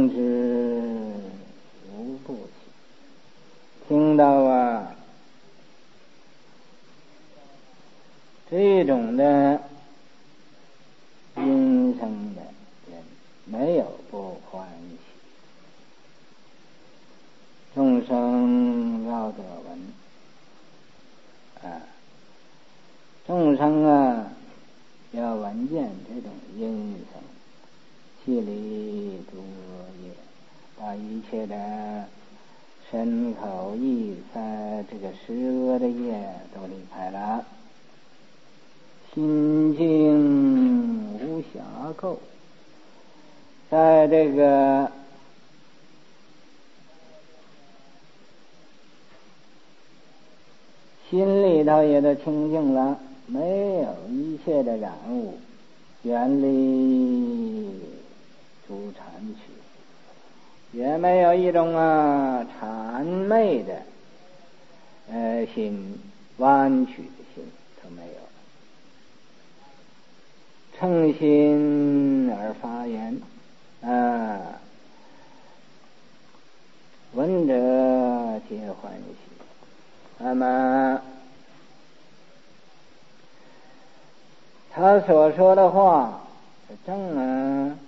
听之无不喜。听到这种的音声的人，没有不欢喜。众生要得闻众生要闻见这种音声，气离诸恶业，把一切的身口意三这个十恶的业都离开了，心境无暇垢，在这个心里头也都清净了，没有一切的染污，远离诸缠取，也没有一种谄媚的心，弯曲的心都没有。称心而发言，闻者皆欢喜。那么他所说的话正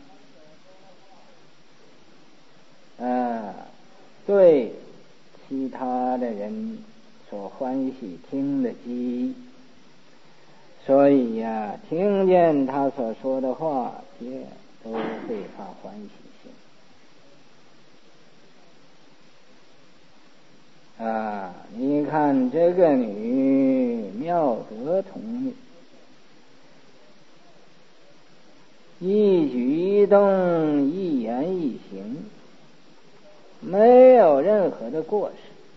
对其他的人所欢喜听得机，所以听见他所说的话也都会发欢喜心。你看这个女妙德童女，一举一动一言一行没有任何的过失。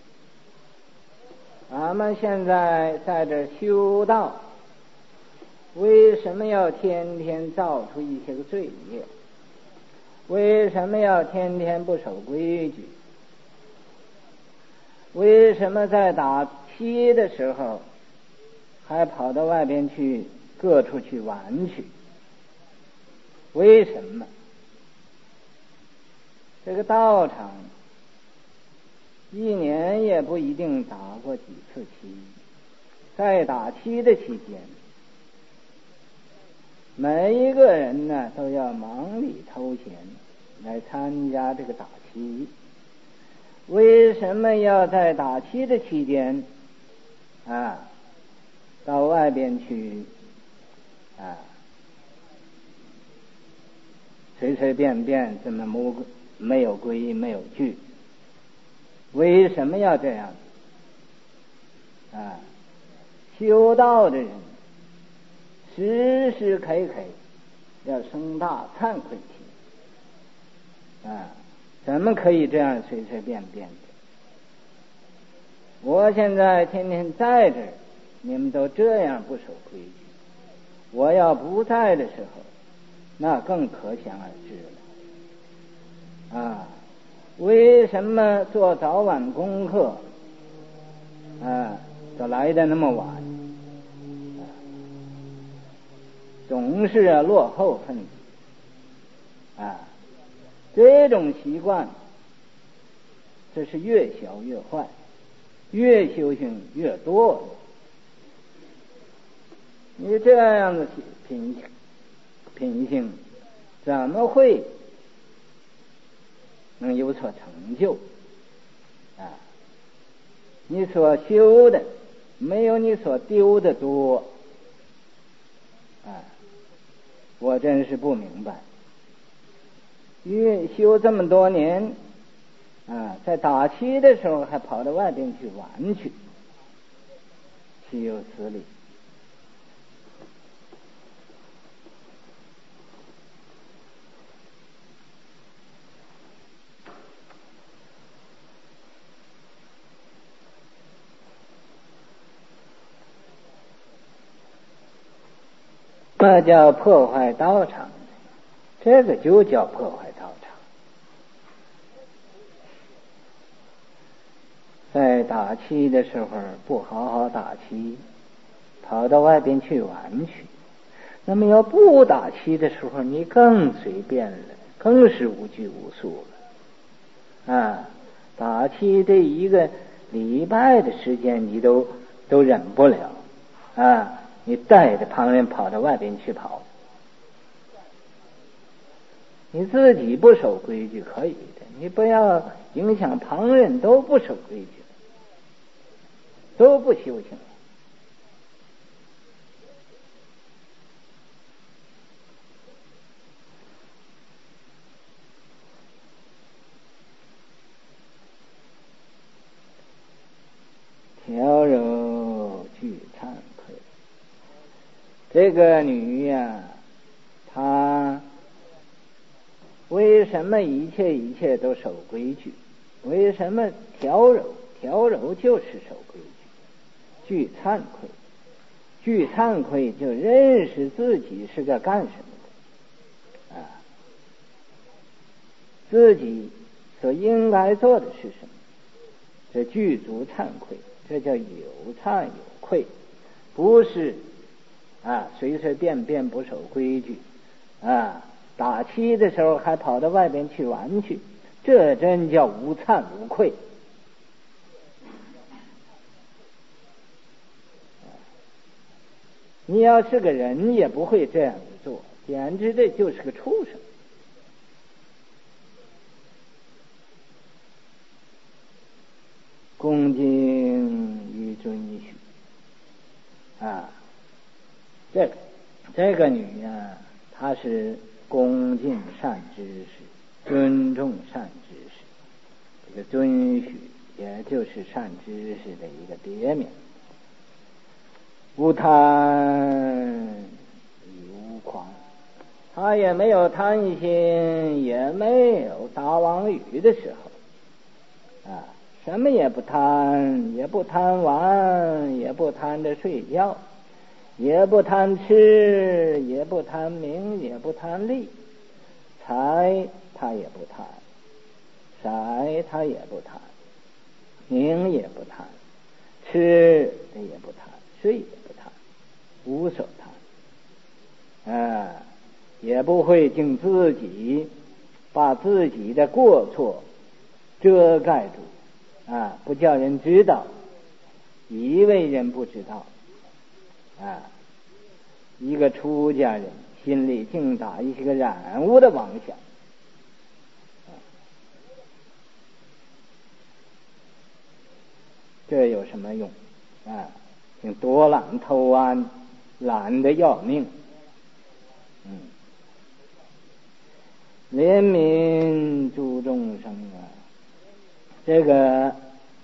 咱们现在在这修道，为什么要天天造出一些个罪业？为什么要天天不守规矩？为什么在打七的时候还跑到外边去各处去玩去？为什么？这个道场一年也不一定打过几次七，在打七的期间，每一个人呢都要忙里偷闲来参加这个打七。为什么要在打七的期间到外边去随随便便这么没有规没有矩？为什么要这样？修道的人时时刻刻要生大忏悔心怎么可以这样随随便便的？我现在天天在这儿，你们都这样不守规矩，我要不在的时候，那更可想而知了。为什么做早晚功课都来得那么晚？总是落后分子这种习惯，这是越小越坏，越修行越多。你这样的品性怎么会能有所成就你所修的没有你所丢的多我真是不明白。越修这么多年在打七的时候还跑到外边去玩去，岂有此理？那叫破坏道场，这个就叫破坏道场。在打七的时候不好好打七，跑到外边去玩去。那么要不打七的时候，你更随便了， 更是无拘无束了啊！打起这一个礼拜的时间，你都忍不了啊！你带着旁人跑到外边去跑，你自己不守规矩可以的，你不要影响旁人都不守规矩，都不修行。调柔具惭愧，这个女呀，她为什么一切都守规矩？为什么调柔？调柔就是守规矩。具惭愧，具惭愧就认识自己是个干什么的啊，自己所应该做的是什么？这具足惭愧，这叫有惭有愧，不是随随便便不守规矩啊，打七的时候还跑到外边去玩去，这真叫无惭无愧。你要是个人也不会这样子做，简直这就是个畜生。恭敬与遵循这个女呀，她是恭敬善知识，尊重善知识。这个遵循也就是善知识的一个别名。无贪亦无狂，她也没有贪心，也没有打妄语的时候什么也不贪，也不贪玩，也不贪着睡觉，也不贪吃，也不贪名，也不贪利，财他也不贪，色他也不贪，名也不贪，吃的也不贪，睡也不贪，无所贪也不会竟自己把自己的过错遮盖住不叫人知道，以为人不知道一个出家人心里净打一些个染污的妄想这有什么用多懒偷安，懒得要命怜悯诸众生这个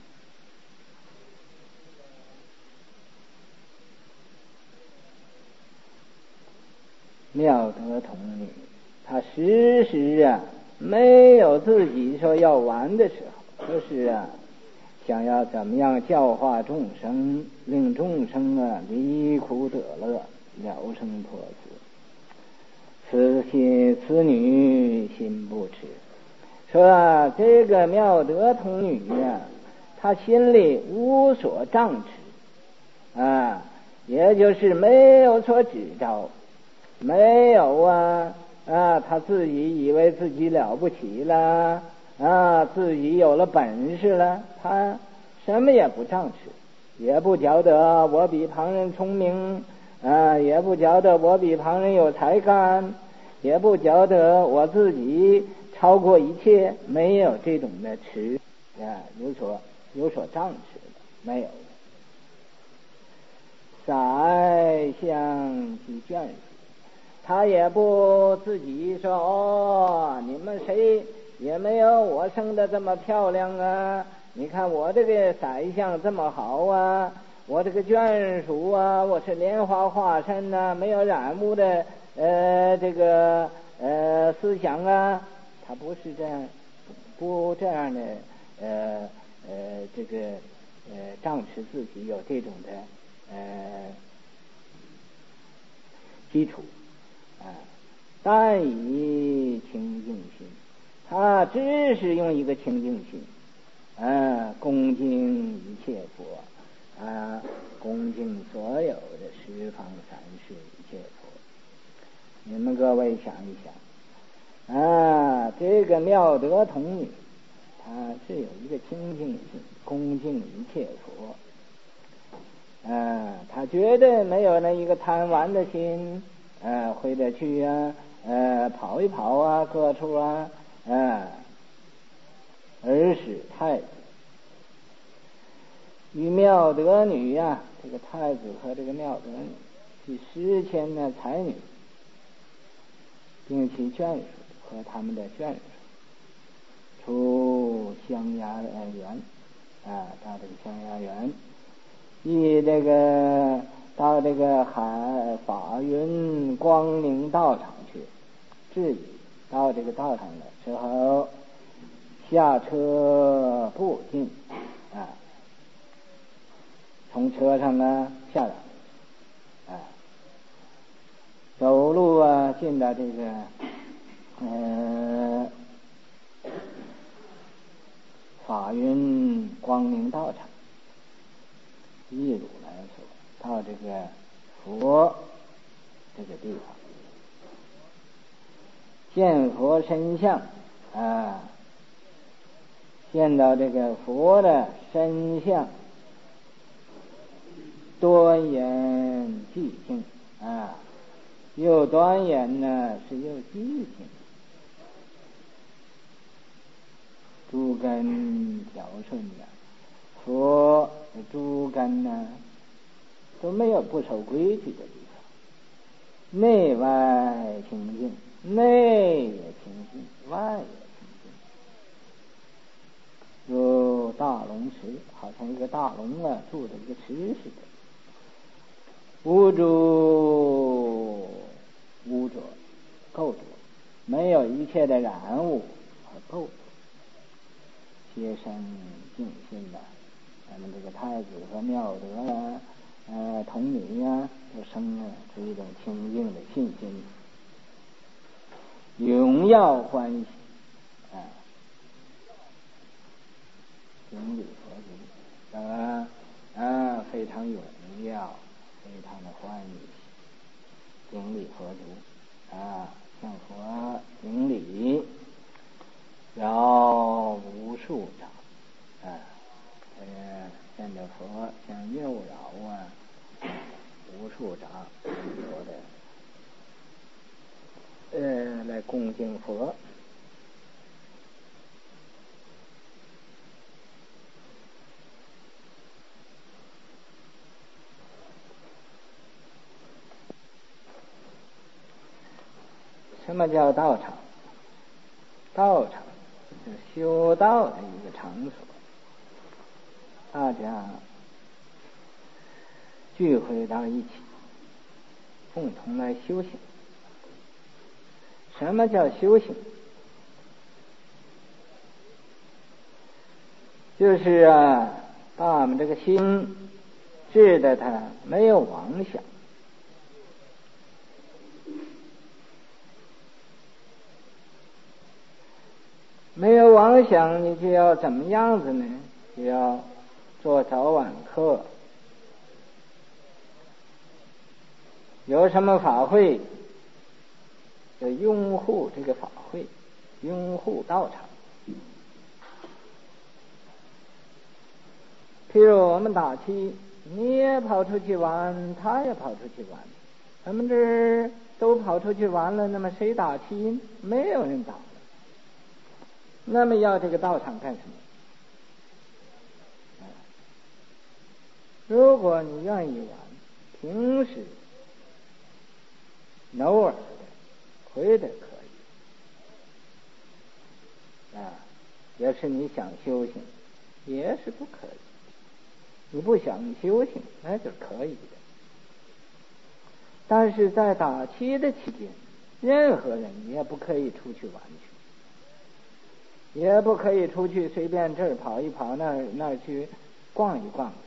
妙德童女，她时没有自己说要玩的时候，就是想要怎么样教化众生，令众生离苦得乐，了生脱死。此女心不痴，说这个妙德童女她心里无所障持也就是没有所指招，没有她自己以为自己了不起了自己有了本事了，她什么也不障持，也不觉得我比旁人聪明也不觉得我比旁人有才干，也不觉得我自己超过一切，没有这种的持有所障持的，没有。色香及眷属，他也不自己说你们谁也没有我生的这么漂亮你看我这个色相这么好我这个眷属我是莲花化身没有染污的这个思想他不是这样，不这样的这个仗持自己有这种的基础但以清净心，他只是用一个清净心恭敬一切佛恭敬所有的十方三世一切佛。你们各位想一想， 这个妙德童女，她是有一个清净心，恭敬一切佛。他绝对没有那一个贪玩的心，回得去跑一跑各处而使太子与妙德女这个太子和这个妙德女去施迁才女，并其眷属和他们的眷属，出香崖园到这个香崖园，以这个到这个法云光明道场去。至于到这个道场的时候，下车步进从车上下来走路进到这个法云光明道场。一如来说，到这个佛这个地方，见佛身相见到这个佛的身相，端严寂静又端严是又寂静，诸根调顺佛诸根都没有不守规矩的地方，内外清净，内也清净，外也清净，如大龙池，好像一个大龙住的一个池似的，无诸污浊垢浊，没有一切的染污和垢浊，皆生净心咱们这个太子和妙德童女都生出一种清净的信心，荣耀欢喜顶礼佛足非常荣耀，非常的欢喜，顶礼佛足向佛顶礼，绕无数掌见着佛像右绕无数掌佛的来恭敬佛。什么叫道场？道场是修道的一个场所，大家聚会到一起，共同来修行。什么叫修行？就是把我们这个心治得它没有妄想，没有妄想，你就要怎么样子呢？就要做早晚课，有什么法会就拥护这个法会，拥护道场。譬如我们打气，你也跑出去玩，他也跑出去玩，咱们这儿都跑出去玩了，那么谁打气？没有人打了。那么要这个道场干什么？如果你愿意玩，平时偶尔的回的可以要是你想修行也是不可以，你不想修行那就可以的。但是在打七的期间，任何人也不可以出去玩去，也不可以出去随便这儿跑一跑，那儿去逛一逛。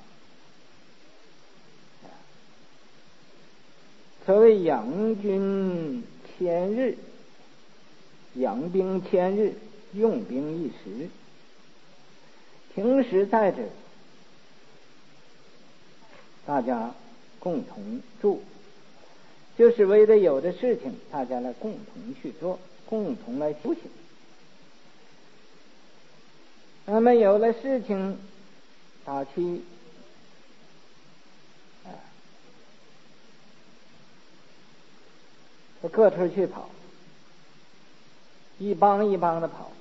所谓养军千日，养兵千日，用兵一时。平时在这大家共同住，就是为了有的事情大家来共同去做， 共同来修行。那么有了事情打起各处去跑，一帮一帮的跑，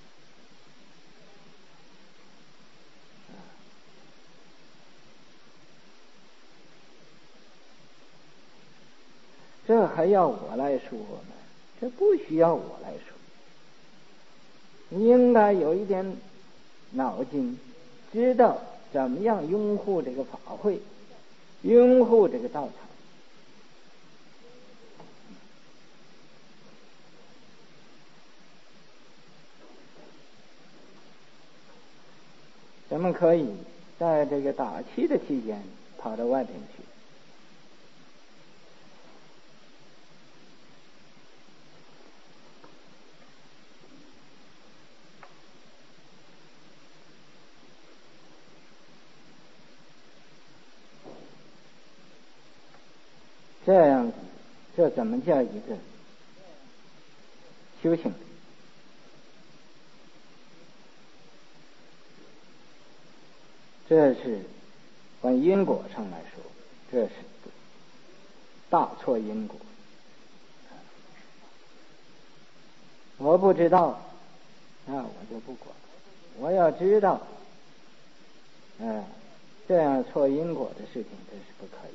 这还要我来说吗？这不需要我来说。你应该有一点脑筋，知道怎么样拥护这个法会，拥护这个道场。咱们可以在这个打气的期间跑到外边去。这样子，这怎么叫一个修行？这是按因果上来说，这是大错因果。我不知道，那我就不管。我要知道，这样错因果的事情，这是不可以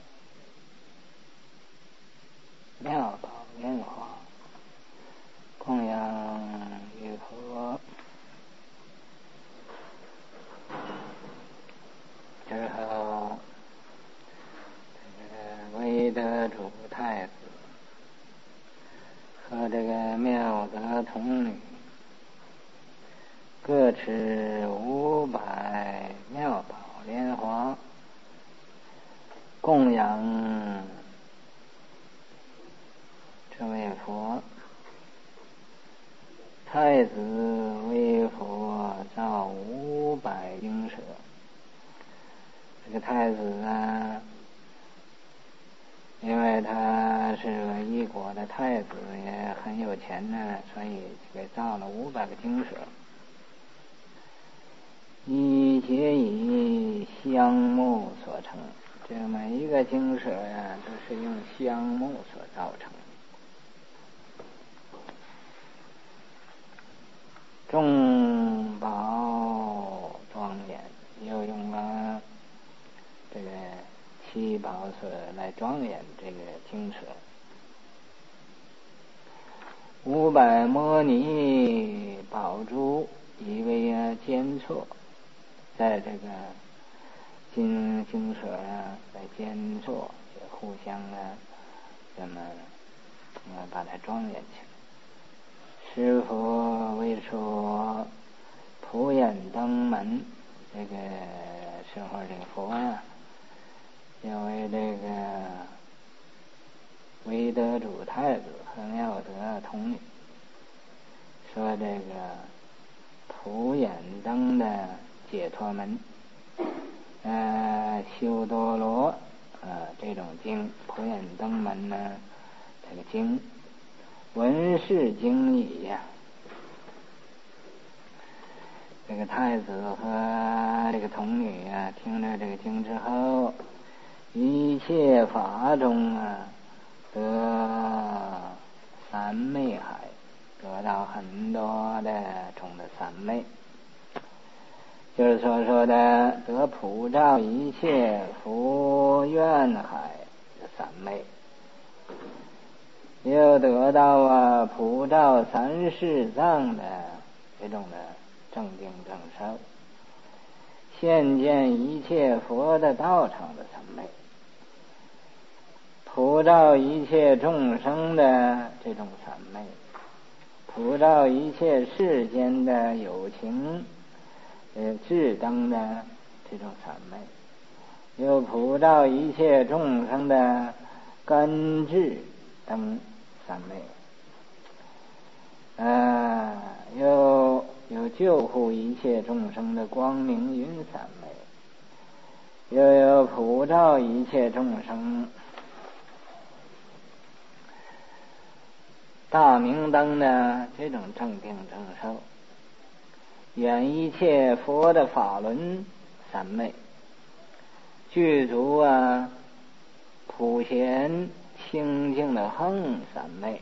的。妙宝莲花供养于佛之后，这个威德主太子和这个妙德童女各持500妙宝莲花供养这位佛。太子为佛造500精舍。这个太子啊，因为他是个一国的太子，也很有钱呢，所以给造了500个精舍，一皆以香木所成。这每一个精舍呀，都是用香木所造成。众宝庄严，又用了这个7宝所来庄严这个精舍。500摩尼宝珠以为监错，在这个精舍啊，在监错，就互相这么把它庄严起来。师父为说普眼登门，这个时候这个佛啊，要为这个威德主太子和妙德童女说这个普眼登的解脱门，修多罗这种经，普眼登门呢，这个经文士经义呀。这个太子和这个童女啊，听了这个经之后，一切法中得三昧海，得到很多的种的三昧，就是说的得普照一切福愿海的三昧，又得到普照三世藏的这种的正定正受，现见一切佛的道场的三昧，普照一切众生的这种三昧，普照一切世间的有情智灯的这种三昧，又普照一切众生的根智灯三昧，又有救护一切众生的光明云三昧，又有普照一切众生大明灯的这种正定正受，远一切佛的法轮三昧，具足普贤清净的恒三昧，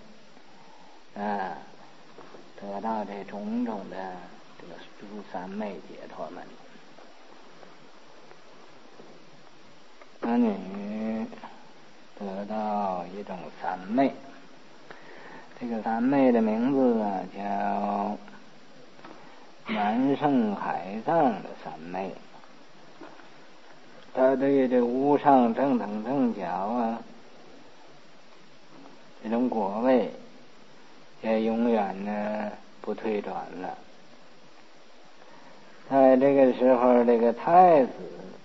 得到这种种的这个诸三昧解脱门。男女得到一种三昧，这个三昧的名字叫南胜海藏的三昧。他对这无上正等正觉这种果位也永远不退转了。在这个时候，这个太子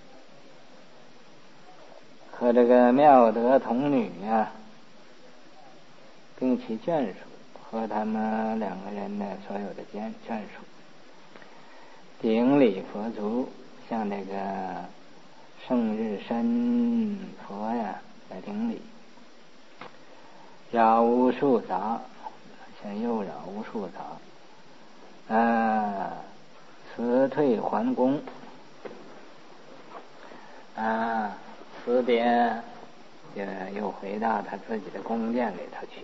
和这个妙德童女并其眷属，和他们两个人的所有的眷属，顶礼佛足，向这个圣日身佛来顶礼，绕无数匝，向右绕无数匝，辞退还宫，辞别又回到他自己的宫殿里头去。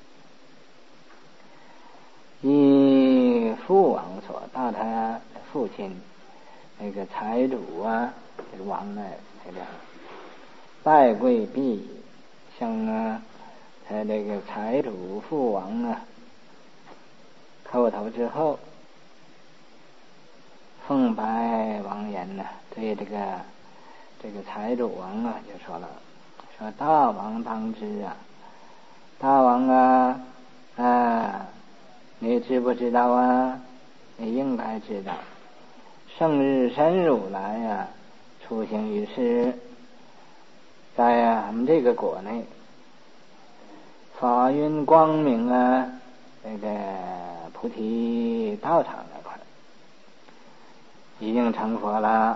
依父王所到，他父亲那个财主这个王这个拜跪毕，向他这个财主父王叩头之后，奉白王言对这个财主王就说了，说大王当知大王你知不知道你应该知道，圣日身如来出行于世，在我们这个国内法云光明这个菩提道场那块已经成佛了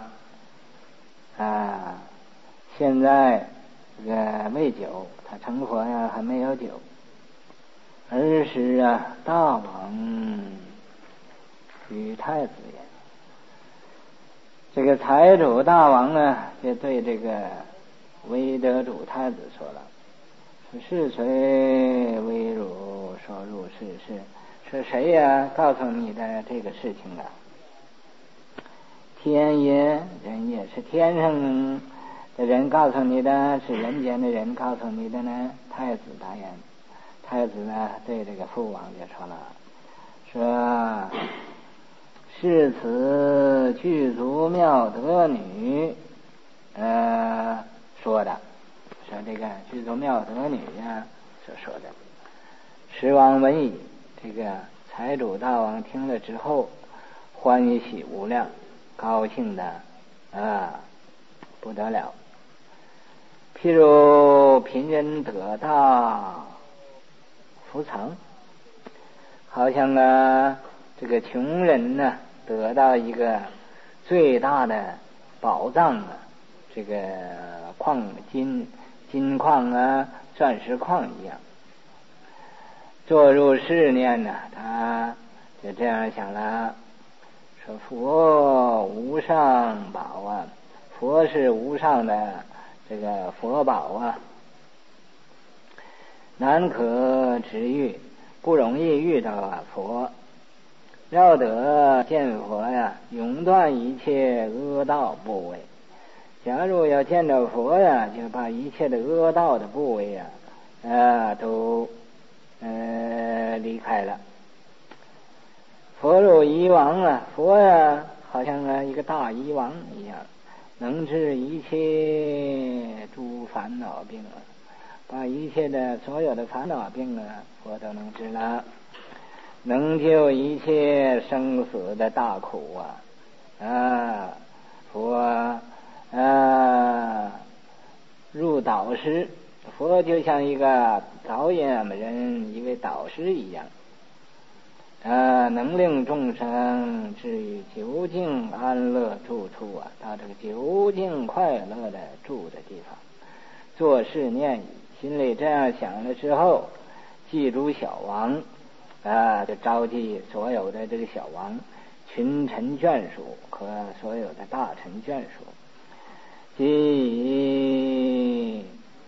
现在这个未久，他成佛还没有久。儿时大王与太子也，这个财主大王就对这个威德主太子说了，是谁为汝说入世事？是谁告诉你的这个事情天也人也，是天上的人告诉你的，是人间的人告诉你的呢？太子答言，太子对这个父王就说了，说是此具足妙德女说的，说这个具足妙德女所说的。时王闻已，这个财主大王听了之后，欢喜无量，高兴的不得了。譬如贫人得到福藏，好像这个穷人得到一个最大的宝藏这个金矿钻石矿一样。坐入世念他就这样想了，说佛无上宝佛是无上的这个佛宝难可值遇，不容易遇到佛。要得见佛永断一切恶道部位。假如要见到佛就把一切的恶道的部位都离开了。佛如夷王佛好像一个大夷王一样，能治一切诸烦恼病把一切的所有的烦恼病佛都能治了，能救一切生死的大苦佛入导师，佛就像一个导演我们人一位导师一样能令众生至于究竟安乐住处到这个究竟快乐的住的地方，做事念语，心里这样想了之后， 祭诸小王，就召集所有的这个小王、群臣眷属和所有的大臣眷属，即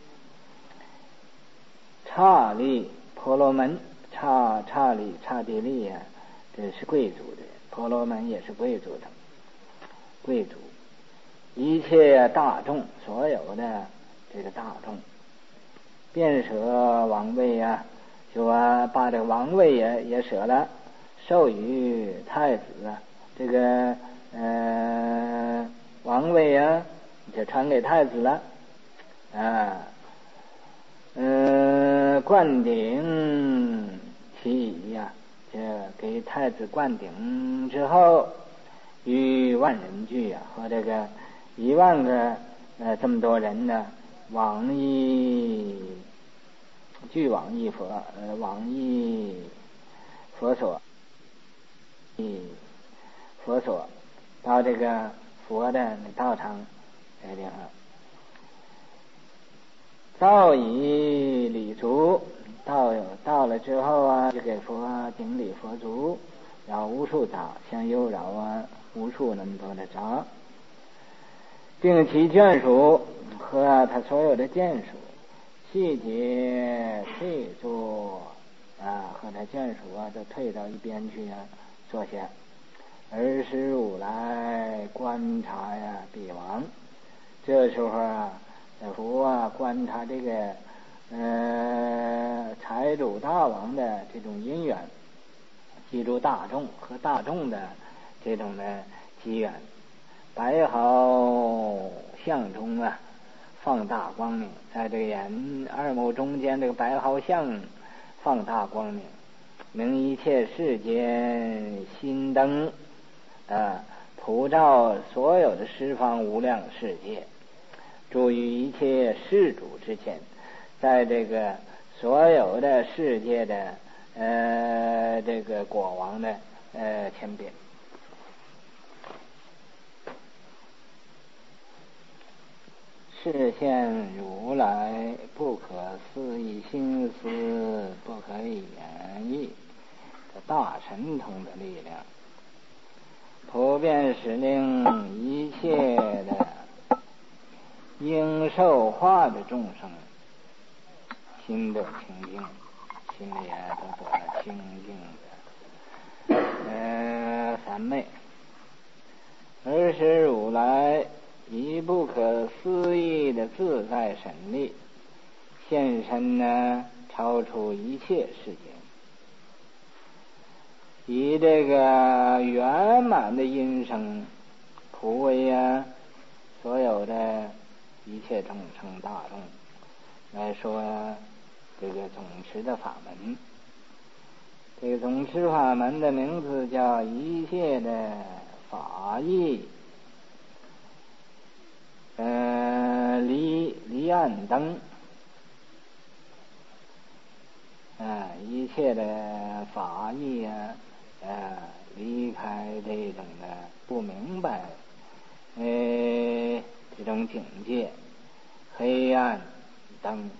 刹利、婆罗门、刹利、刹帝利呀，这是贵族的，婆罗门也是贵族的，贵族，一切大众，所有的这个大众，便舍王位呀，就把这个王位也舍了，授予太子啊，这个王位呀就传给太子了灌顶其仪呀，这给太子灌顶之后，与万人聚啊，和这个10000个这么多人呢，往诣佛所，到这个佛的道场这地方，到以礼足，到了之后啊，就给佛顶礼佛足，绕无数匝，像又绕无数那么多的匝，并其眷属和他所有的眷属，细节退坐和他眷属都退到一边去坐下，而是如来观察彼王。这时候佛观察这个财主大王的这种因缘，记住大众和大众的这种的机缘，白毫相中放大光明，在这个2目中间这个白毫相放大光明，明一切世间心灯普照所有的十方无量世界，住于一切世主之前，在这个所有的世界的这个国王的前边，示现如来不可思议心思，不可以言喻的大神通的力量，普遍使令一切的应受化的众生心得清净，心里都得了清净的三昧，而使如来以不可思议的自在神力现身超出一切世界，以这个圆满的音声普为所有的一切众生大众来说这个总持的法门。这个总持法门的名字叫一切的法义离岸灯一切的法义离开这种的不明白这种境界，黑暗灯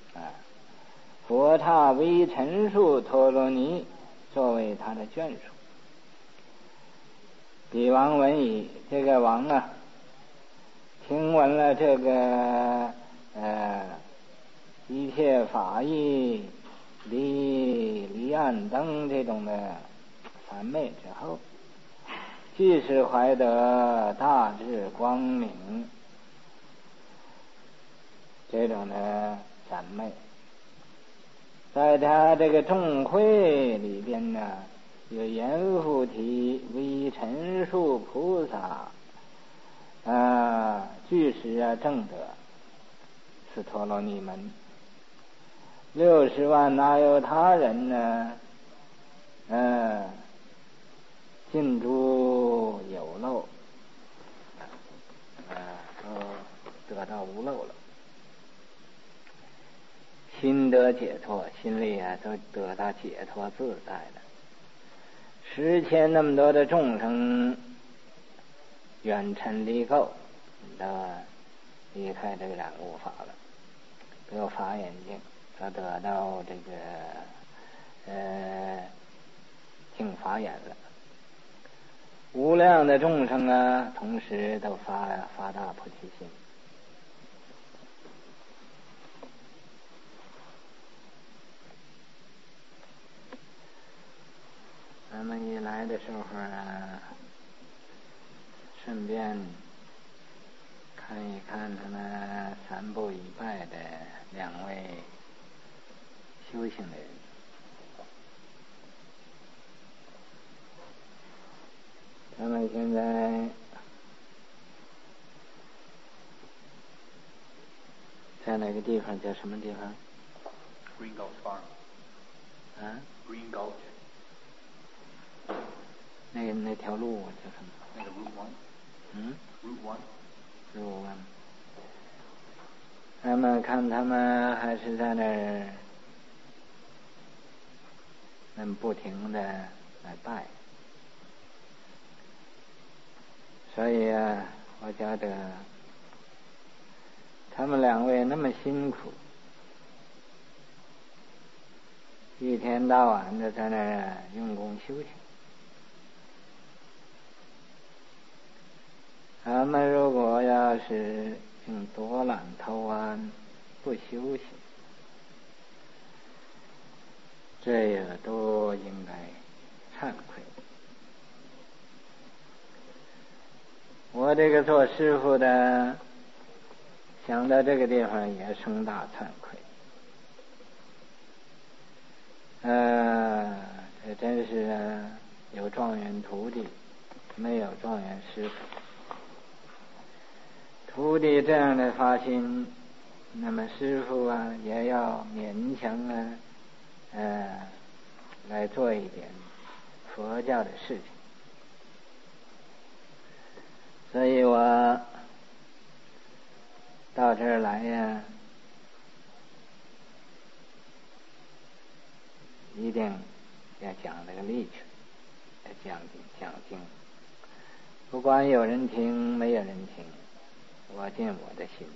佛刹微尘数陀罗尼作为他的眷属。彼王闻已，这个王听闻了这个一切法义离岸灯这种的三昧之后，即是怀得大智光明这种的三昧，在他这个众会里边有阎浮提、微尘数菩萨具实正得是陀罗尼门，60万哪有他人尽诸有漏都得到无漏了，心得解脱，心里都得到解脱自在了。10千那么多的众生远尘离垢，都离开这个染污法了，得法眼净， 他得到这个净法眼了。无量的众生啊，同时都发大菩提心。咱们一来的时候啊，顺便看一看他们三步一拜的两位修行的人。他们现在在哪个地方？叫什么地方 ？Green Gulch Farm。 啊 ？Green Gulch。 那条路叫什么？ 那个 Route One。Route One。Route One。他们看他们还是在那儿，那么不停的来拜。所以啊，我觉得他们两位那么辛苦，一天到晚的在那儿用功修行。他们如果要是用多懒偷安，不修行，这也都应该惭愧。我这个做师傅的想到这个地方也生大惭愧。这真是有状元徒弟，没有状元师傅。徒弟这样的发心，那么师傅啊也要勉强来做一点佛教的事情。所以我到这儿来呀，一定要讲这个理去，要讲经。不管有人听没有人听，我尽我的心。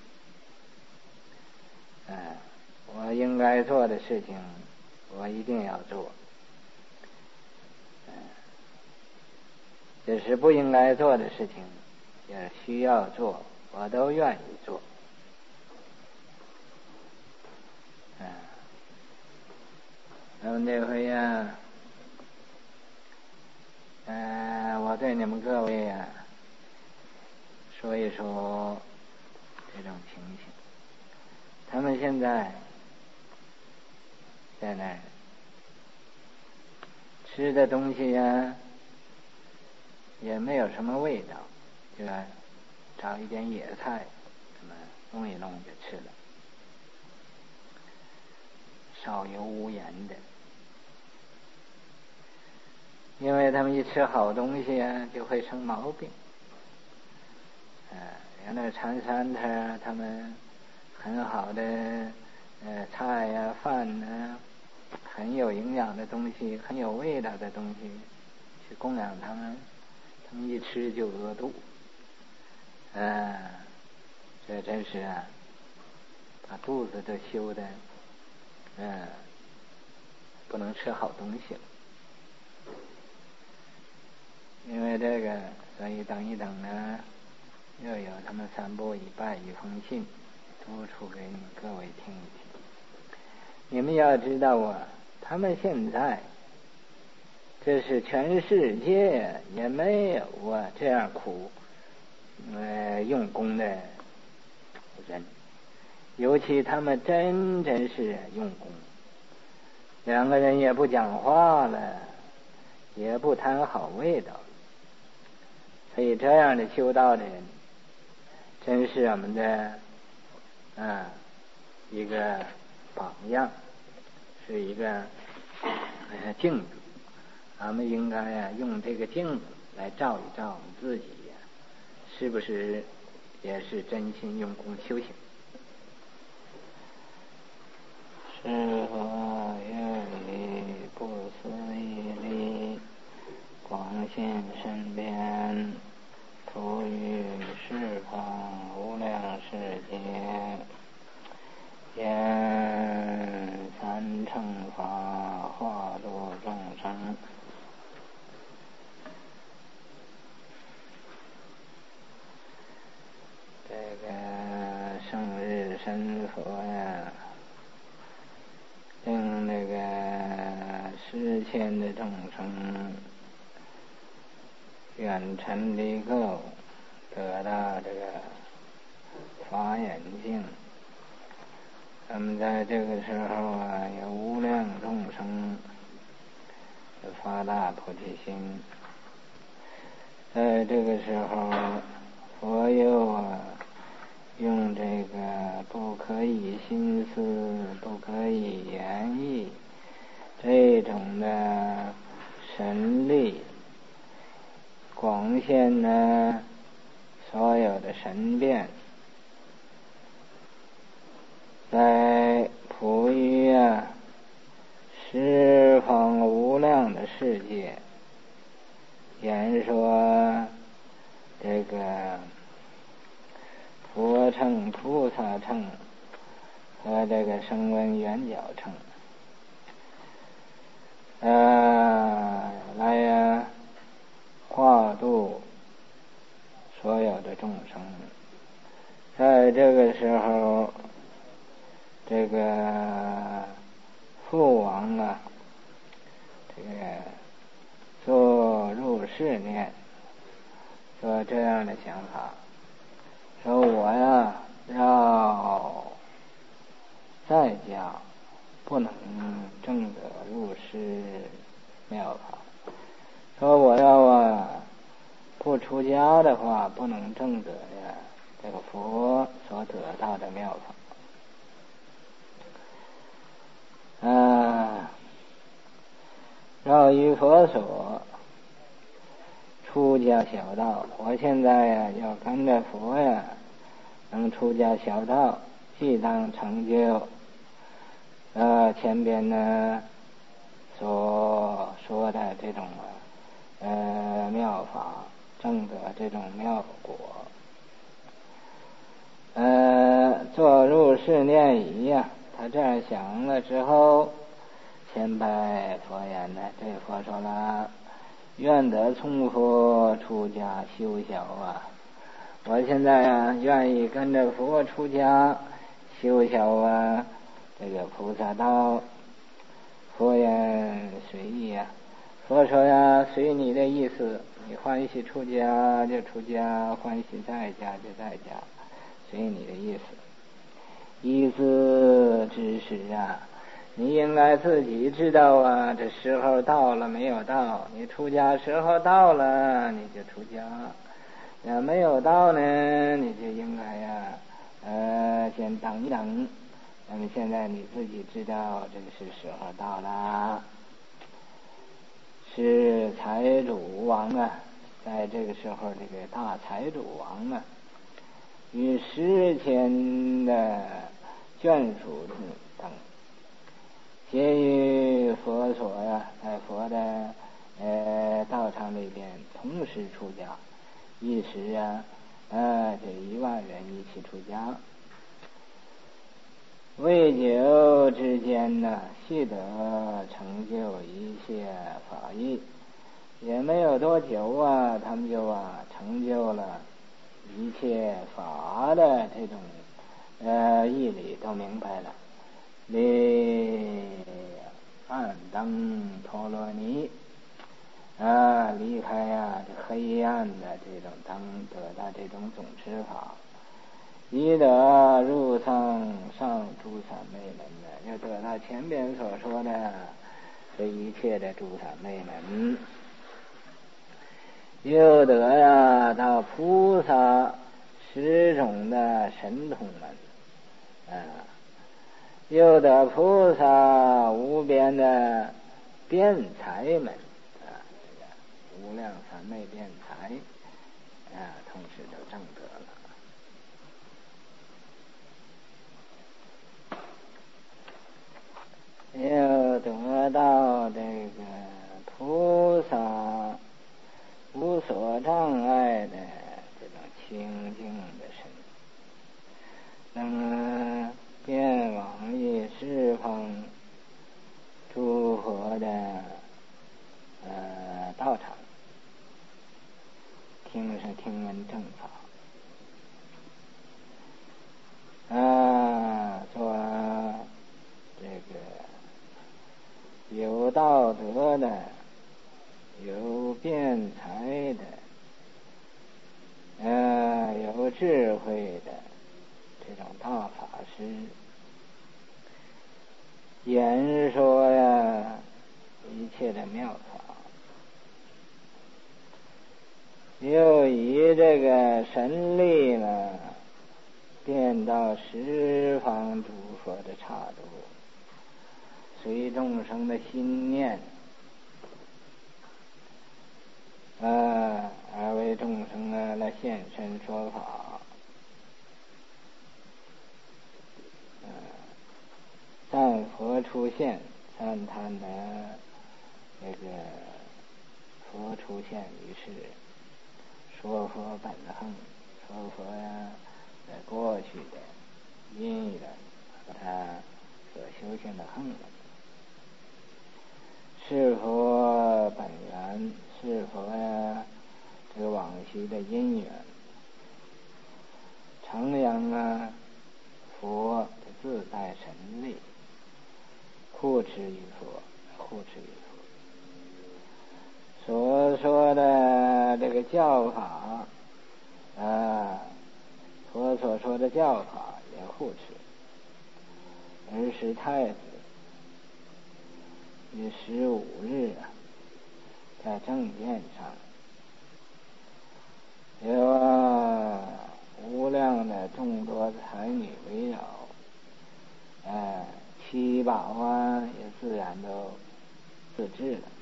我应该做的事情，我一定要做。就是不应该做的事情，也需要做，我都愿意做。那么这回呀，我对你们各位呀，说一说这种情形。他们现在在那儿吃的东西呀，也没有什么味道，就找一点野菜，什么弄一弄就吃了，少油无盐的。因为他们一吃好东西啊，就会生毛病。原来禅山他们很好的菜呀、饭啊，很有营养的东西，很有味道的东西，去供养他们，他们一吃就饿肚。这真是把肚子都修的，不能吃好东西了。因为这个，所以等一等呢，又有他们三步一拜一封信，读出给你们各位听一听。你们要知道啊，他们现在这是全世界也没有这样苦用功的人，尤其他们真是用功，两个人也不讲话了，也不谈好味道。所以这样的修道的人，真是我们的一个榜样，是一个镜子。咱们应该用这个镜子来照一照我们自己是不是也是真心用功修行。是佛愿力不思议力，广现身边，图于十方无量世界，言完成法，化度众生。这个圣日神佛呀，令那个世间的众生远尘离垢，得到这个法眼净。那么在这个时候啊，有无量众生发大菩提心。在这个时候，佛又用这个不可以心思，不可以言语这种的神力，广现呢所有的神变，在普于十方无量的世界，言说这个佛乘、菩萨乘和这个声闻缘觉乘，来化度所有的众生。在这个时候，这个父王这个做入世念，做这样的想法，说我要在家不能证得入世妙法，说我要不出家的话，不能证得这个佛所得到的妙法。绕于佛所出家小道，我现在要跟着佛能出家小道，即当成就前边所说的这种妙法，证得这种妙果。做入世念仪他这样想了之后，前拜佛言这佛说了，愿得从佛出家修小我现在愿意跟着佛出家修小这个菩萨道。佛言随意佛说随你的意思，你欢喜出家就出家，欢喜在家就在家，随你的意思。意思之是你应该自己知道这时候到了没有到，你出家时候到了你就出家，没有到呢你就应该先等一等。那么现在你自己知道这个是时候到了。是财主王在这个时候，这个大财主王与1000的眷属等，皆于佛所在佛的道场里边同时出家，一时这1万人一起出家。未久之间悉得成就一切法义，也没有多久他们就成就了一切法的这种义理都明白了。离暗灯陀罗尼离开这黑暗的这种灯，得到这种总持法，一得入上诸三昧门又得到前边所说的这一切的诸三昧门，又得到菩萨10种的神通门又得菩萨无边的辩才门这个无量三昧辩才同时就证得了。又得到这个菩萨无所障碍的这种清净的身，能遍往于十方听闻正法。做这个有道德的、有辩才的、有智慧的这种大法师，言说呀一切的妙法，又以这个神力呢变到十方诸佛的刹度，随众生的心念而为众生来现身说法。赞佛出现，赞叹的这个佛出现于世，说佛本行，说佛呀在过去的因缘和他所修行的行，是佛本源，是佛呀这个往昔的因缘，承扬佛的自带神力，护持于佛，护持于佛所说的这个教法佛所说的教法也护持。而使太子于15日在正殿上有无量的众多才女围绕，七宝也自然都自制了。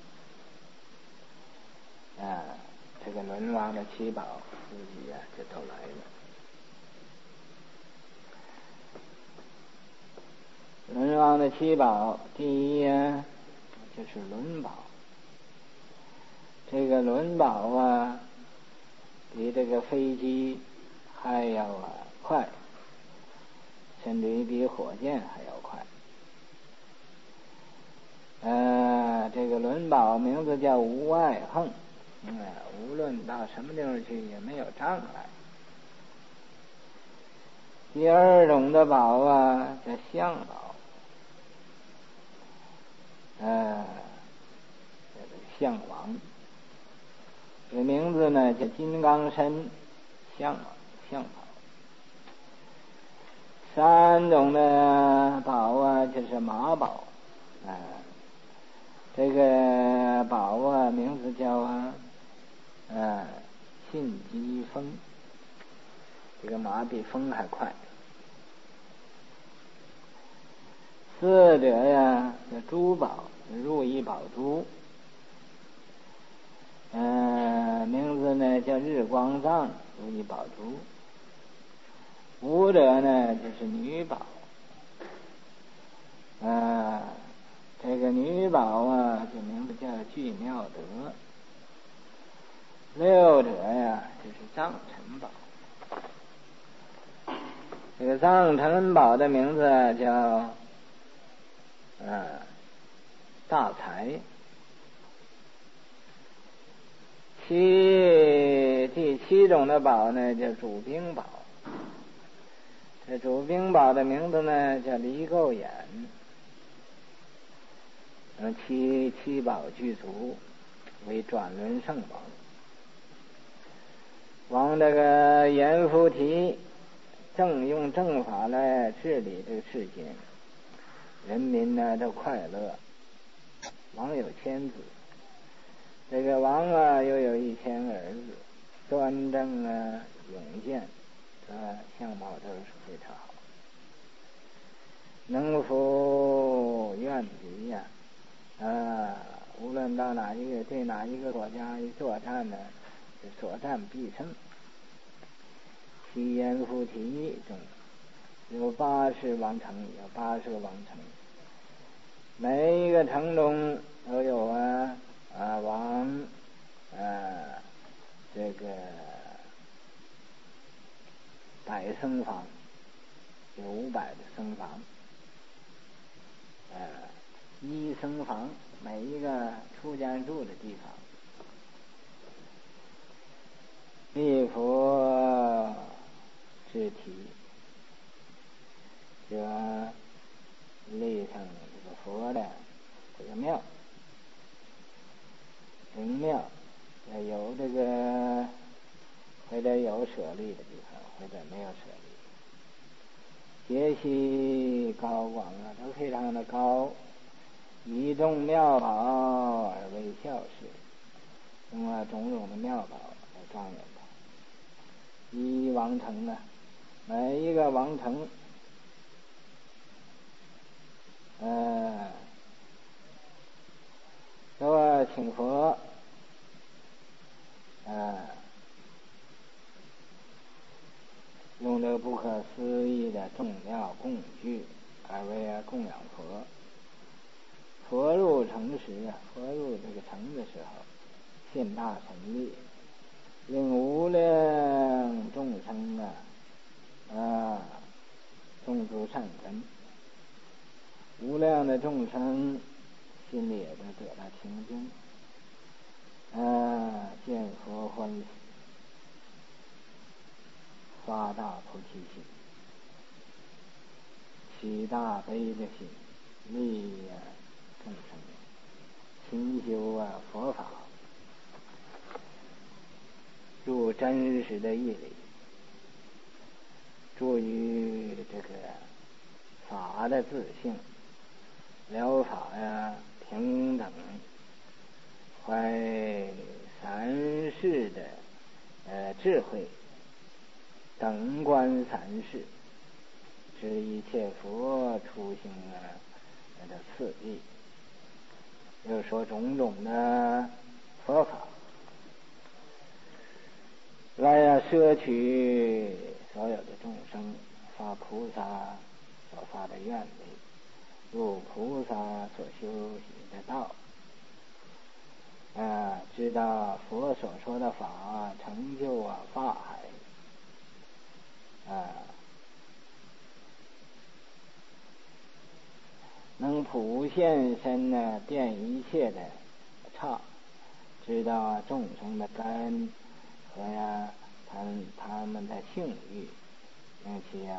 这个轮王的七宝自己就都来了。轮王的七宝，第一就是轮宝。这个轮宝比这个飞机还要快，甚至于比火箭还要快。这个轮宝名字叫无碍横，无论到什么地方去也没有障碍。第二种的宝叫象宝，这个象王，这个名字呢叫金刚身象宝。三种的宝就是马宝，这个宝名字叫信机风，这个马比风还快。四者叫珠宝，如意宝珠，名字呢叫日光藏如意宝珠。五者呢就是女宝，这个女宝这名字叫具妙德。六者就是藏尘宝，这个藏尘宝的名字叫大财。第七种的宝呢叫主兵宝，这主兵宝的名字呢叫离垢眼。七宝具足，为转轮圣王。王这个阎浮提正用正法来治理这个世界，人民都快乐。王有1000子，这个王又有1000儿子，端正勇健，相貌都是非常好，能服愿敌无论到对哪一个国家一作战所战必胜。其阎浮提中有80王城，有80个王城，每一个城中都有王这个百僧房，有500的僧房，一僧房，每一个出家住的地方。 立佛之体，就立上这个佛的这个庙，灵庙有这个或者有舍利的地方，或者没有舍利，阶系高广啊，都非常的高，以众妙宝而为孝事，用种种的妙宝来庄严它。一王城啊，每一个王城都请佛用这个不可思议的众妙供具而为供养佛。佛入城时啊，佛入这个城的时候，现大神力，令无量众生种诸善根，无量的众生心里也都得到清净，见佛欢喜，发大菩提心，起大悲的心，利众生，勤修佛法，入真实的义理，助于这个法的自性，了法平等，怀三世的智慧，等观三世，知一切佛出行的次第，又说种种的佛法来摄取所有的众生，发菩萨所发的愿力，入菩萨所修行的道，知道佛所说的法成就法海，能普现身遍一切的刹，知道众生的根和他们的性欲，并且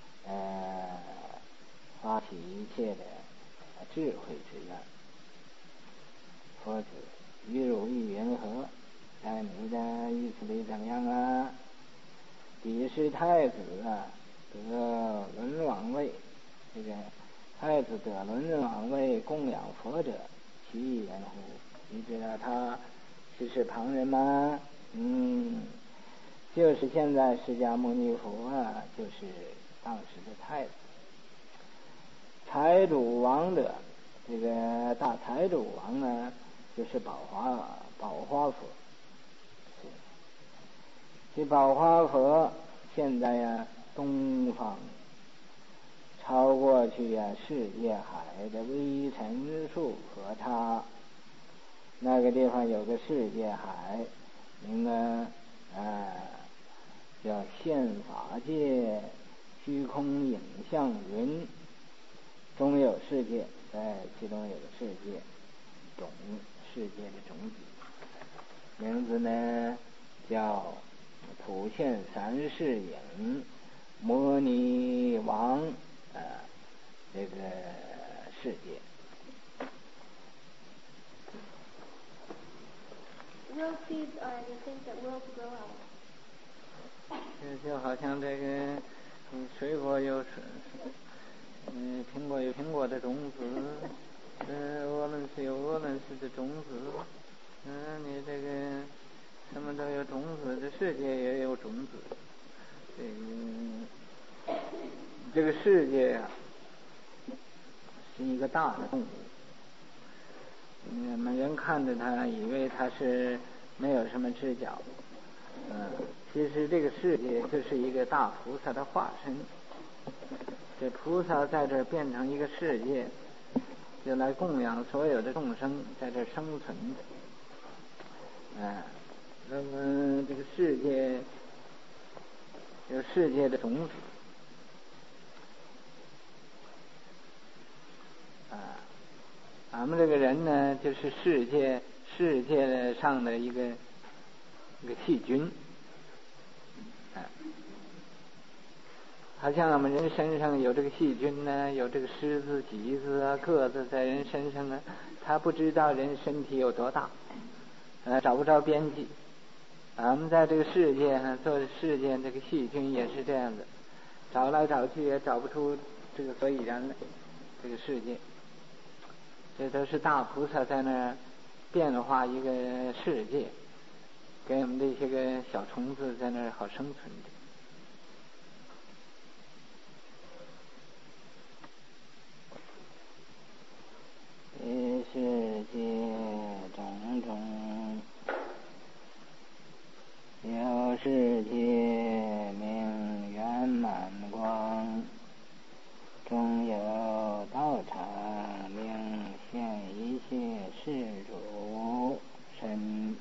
发起一切的智慧之愿。佛子，于汝意云何？在你的意思里怎么样啊？彼是太子得轮王位，这个太子得轮王位供养佛者，其意人乎？你知道他是旁人吗？就是现在释迦牟尼佛就是当时的太子。财主王者，这个大财主王呢，就是宝花佛。这宝花佛现在东方超过去世界海的微尘数和它那个地方有个世界海，名叫现法界虚空影像云，中有世界，在其中有个世界世界的种子，名字呢叫普现三世影摩尼王这个世界。 World seeds are the things that worlds grow out. 就好像这个水果有苹果有苹果的种子，俄论斯有俄论斯的种子，你这个什么都有种子，这世界也有种子。这个世界是一个大的动物，我们人看着它以为它是没有什么知觉，其实这个世界就是一个大菩萨的化身，这菩萨在这变成一个世界，就来供养所有的众生在这生存的。那么这个世界有世界的种子咱们这个人呢，就是世界上的一个细菌， 好像我们人身上有这个细菌呢，有这个虱子、棘子啊、个子在人身上呢，他不知道人身体有多大，找不着边际。我们在这个世界做世界，这个细菌也是这样的，找来找去也找不出这个所以然来。这个世界，这都是大菩萨在那儿变化一个世界，给我们这些个小虫子在那儿好生存的。世界种种，有世界明圆满光，中有道场明现一切事主身。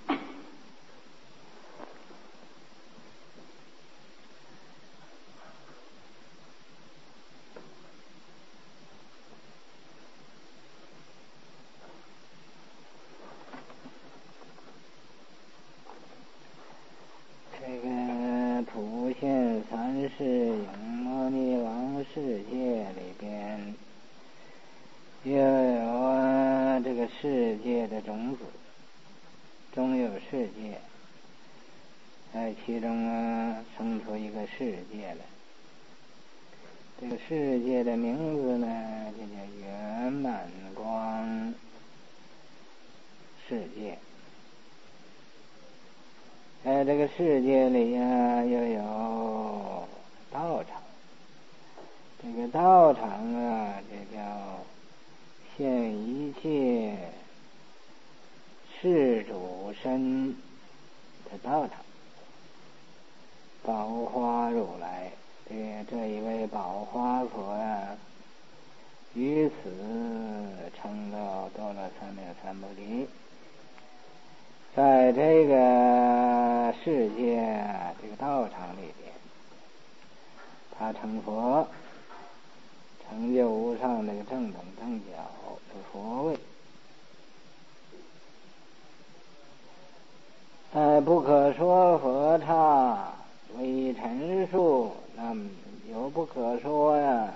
这个普现三世永摩尼王世界里边，又有这个世界的种子，中有世界，在其中生出一个世界来。这个世界的名字呢，就叫圆满光世界。在这个世界里又有道场，这个道场这叫现一切事主身的道场。宝花如来，这一位宝花佛于此成了多罗三藐三菩提。在这个世界这个道场里边，他成佛，成就无上这个正等正觉的佛位。不可说佛刹为陈述，那么有不可说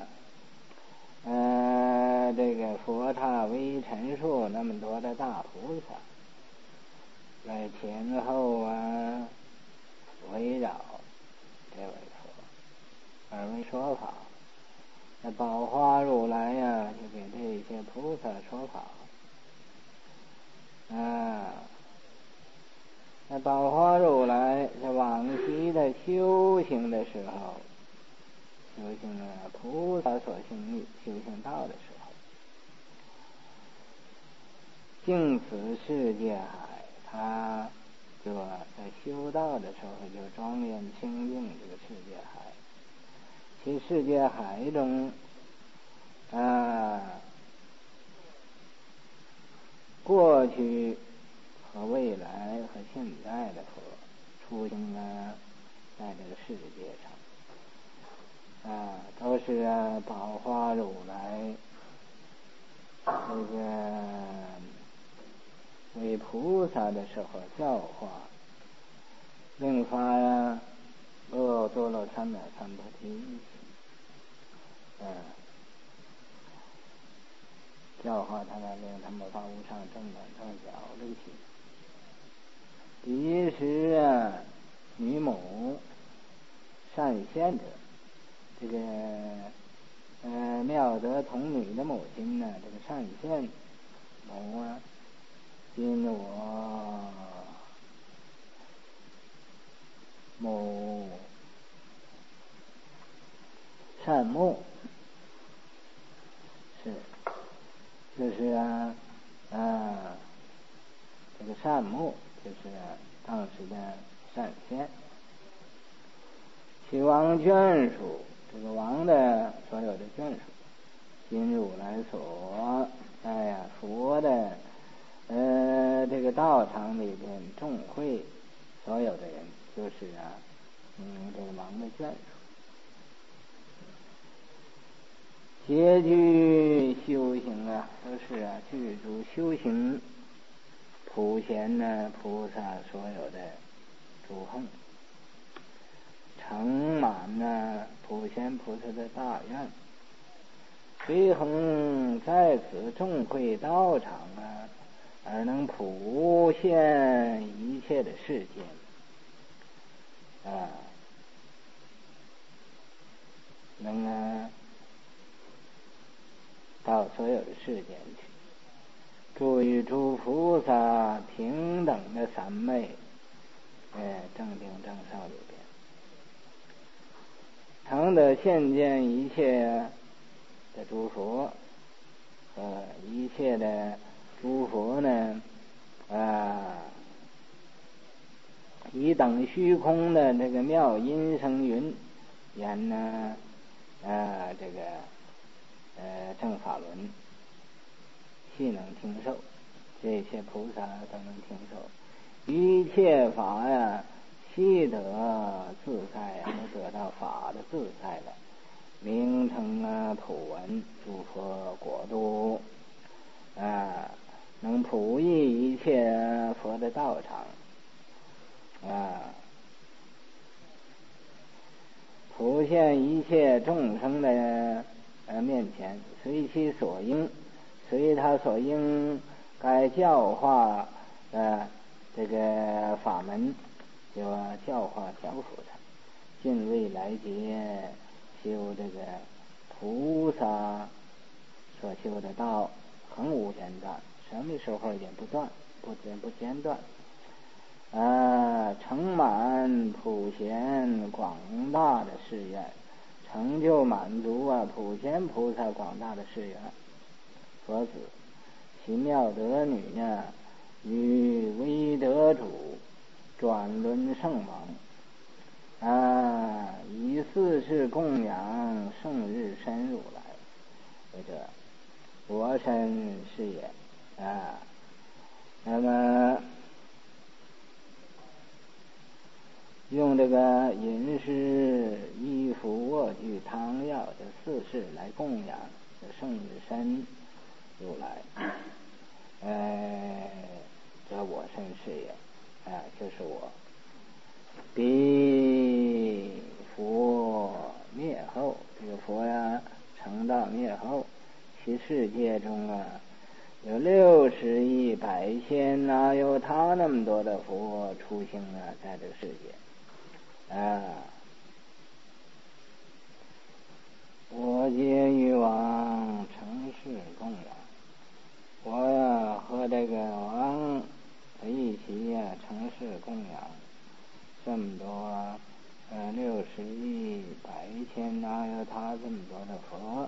这个佛刹为陈述那么多的大菩萨，在前后围绕这位佛而为说法。那宝花如来就给这些菩萨说法。那宝花如来是往昔的修行的时候，修行菩萨所修行道的时候，净此世界海，他就在修道的时候就庄严清净这个世界海。其世界海中过去和未来和现在的佛出生在这个世界上都是宝花如来这个为菩萨的时候教化，令发多罗三藐三菩提，教化他们，令他们发无上正等正觉这个心。彼时女母善现者，这个妙德童女的母亲这个善现母今我母善目是，就是这个善目就是当时的善现。其王眷属，这个王的所有的眷属，今如来所佛的这个道场里边众会所有的人，就是这个王的眷属。皆具修行都是具足修行普贤菩萨所有的诸行， 盛满了普贤菩萨的大愿，随恒在此众会道场而能普现一切的世间能到所有的世间去，诸与诸菩萨平等的三昧，正定正少里边，常得现见一切的诸佛，一切的诸佛呢，以等虚空的这个妙音声云言呢，这个正法轮，悉能听受，这些菩萨都能听受，一切法呀，悉得自在都得到法的自在了，名称普闻诸佛国度，能普益一切佛的道场，普现一切众生的面前，随其所应，随他所应该教化这个法门，就教化教辅他，尽未来劫修这个菩萨所修的道，恒无间断，什么时候也不断，不间断，成满普贤广大的誓愿，成就满足普贤菩萨广大的誓愿。佛子其妙德女呢，与威德主转轮圣王，以四世供养圣日深入来，或者佛身是也那么用这个饮食、衣服、卧具、汤药这四事来供养这圣日身如来，这我身是也，就是我。彼佛灭后，这个佛呀成道灭后，其世界中有60亿100千，哪有他那么多的佛出行在这个世界我皆欲往承事供养，我呀和这个王一起承事供养这么多60亿100千，哪有他这么多的佛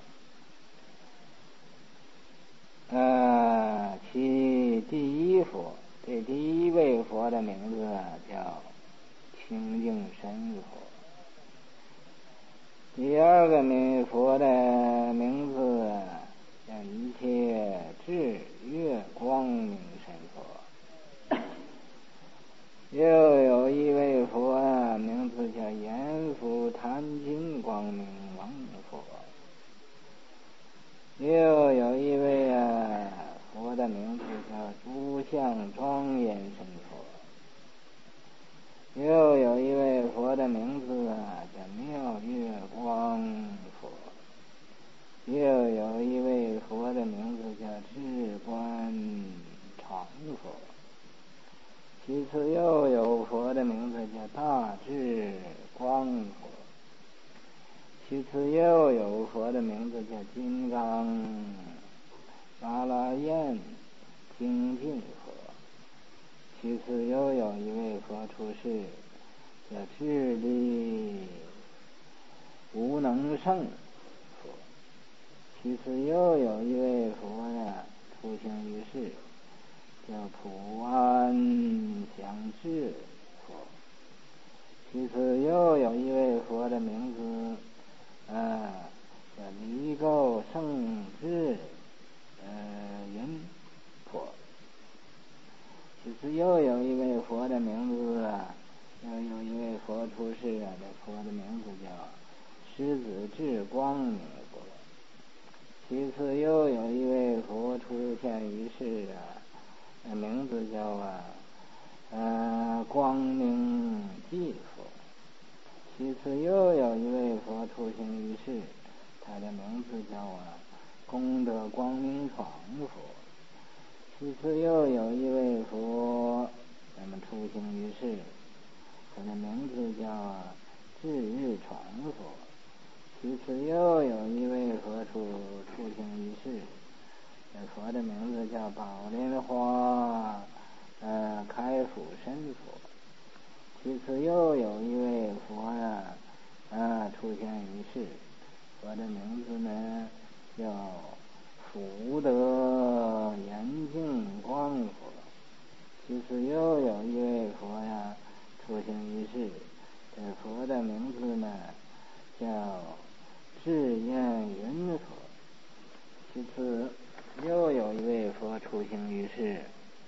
其第一佛，这第一位佛的名字叫清净身佛，第二个佛的名字叫一切智月光明身佛，又有一位佛名字叫阎浮檀金光明王佛，又有一位佛的名字叫诸相庄严身佛，又有一位佛的名字叫妙月光佛，又有一位佛的名字叫智观常佛，其次又有佛的名字叫大智光佛，其次又有佛的名字叫金刚巴拉焰精进佛，其次又有一位佛出世叫智力无能胜佛，其次又有一位佛出行于世叫普安祥智佛，其次又有一位佛的名字叫离垢圣智云佛，其次又有一位佛的名字又有一位佛出世这佛的名字叫狮子智光明佛，其次又有一位佛出现于世名字叫光明寂佛，其次又有一位佛出行于世，他的名字叫功德光明闯佛。其次又有一位佛，那么出行于世，他的名字叫智日闯佛。其次又有一位佛出行于世，佛的名字叫宝莲花开普身佛。其次又有一位佛出现于世，佛的名字呢叫福德严净光佛。其次又有一位佛出现于世，这佛的名字呢叫智焰云佛。其次又有一位佛出行于世，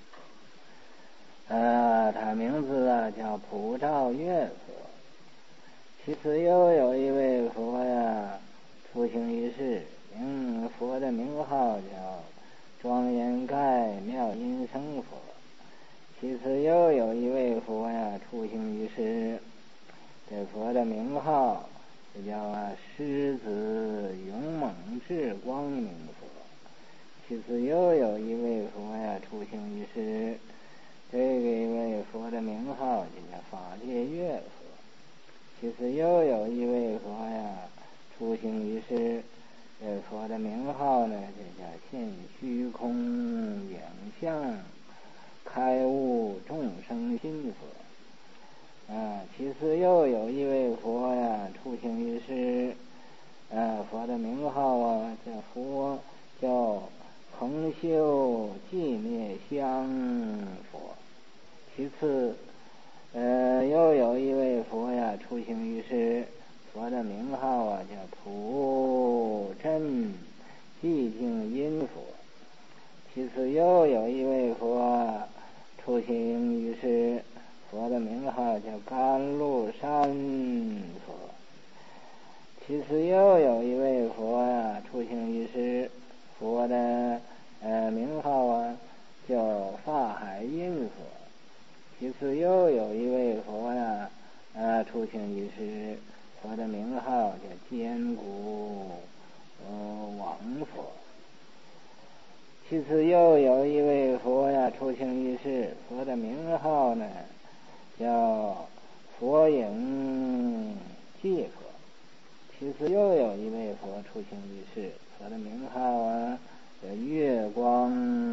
他名字叫普照月佛。其次又有一位佛出行于世，佛的名号叫庄严盖妙音声佛。其次又有一位佛出行于世，这佛的名号就叫狮子勇猛智光明佛。其次又有一位佛出行于世，这个一位佛的名号就叫法界月佛。其次又有一位佛出行于世，这佛的名号呢就叫现虚空影像开悟众生心佛。其次又有一位佛出行于世，佛的名号叫恒修寂灭香佛。其次又有一位佛出行于世，佛的名号叫普真寂静音佛。其次又有一位佛出行于世，佛的名号叫甘露山佛。其次又有一位佛出行于世，佛的名号叫法海印佛。其次又有一位佛出行于世，佛的名号叫坚固王佛。其次又有一位佛出行于世，佛的名号呢叫佛影寂佛。其次又有一位佛出行于世，佛的名号叫月光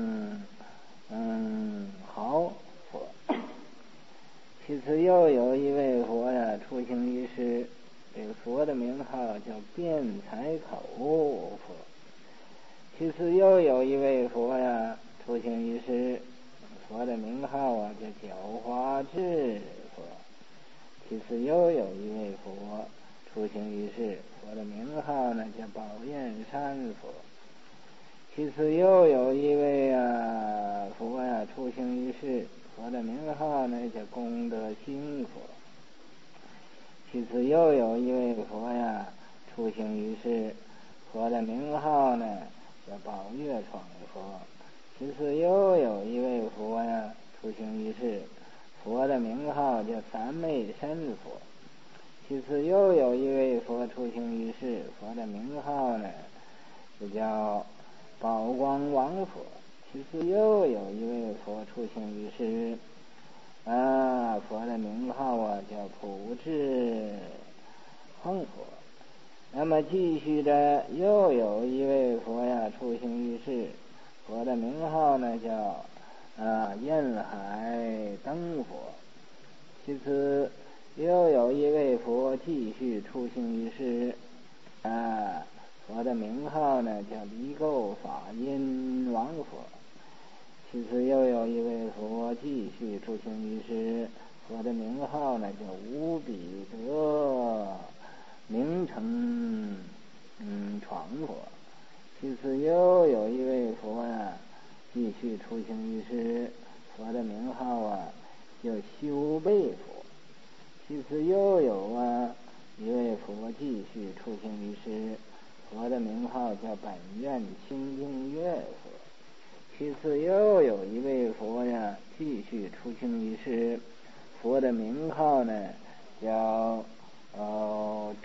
好佛。其次又有一位佛出行于世，这个佛的名号叫辩才口佛。其次又有一位佛出行于世，佛的名号叫狡猾智佛。其次又有一位佛出行于世，佛的名号呢叫宝焰山佛。其次又有一位佛出行于世，佛的名号呢叫功德心佛。其次又有一位佛出行于世，佛的名号呢叫宝月闯佛。其次又有一位佛出行于世，佛的名号叫三昧身佛。其次又有一位佛出行于世，佛的名号呢就叫宝光王佛。其次又有一位佛出行于世，佛的名号叫普智恒佛。那么继续着又有一位佛出行于世，佛的名号呢叫焰海灯佛。其次又有一位佛继续出行于世，佛的名号呢叫离垢法音王佛。其次又有一位佛继续出行于世，佛的名号呢叫无比德名成闯佛。其次又有一位佛继续出行于世，佛的名号叫修备佛。其次又有一位佛继续出行于世，佛的名号叫本愿清净月佛。其次又有一位佛继续出行于世，佛的名号呢叫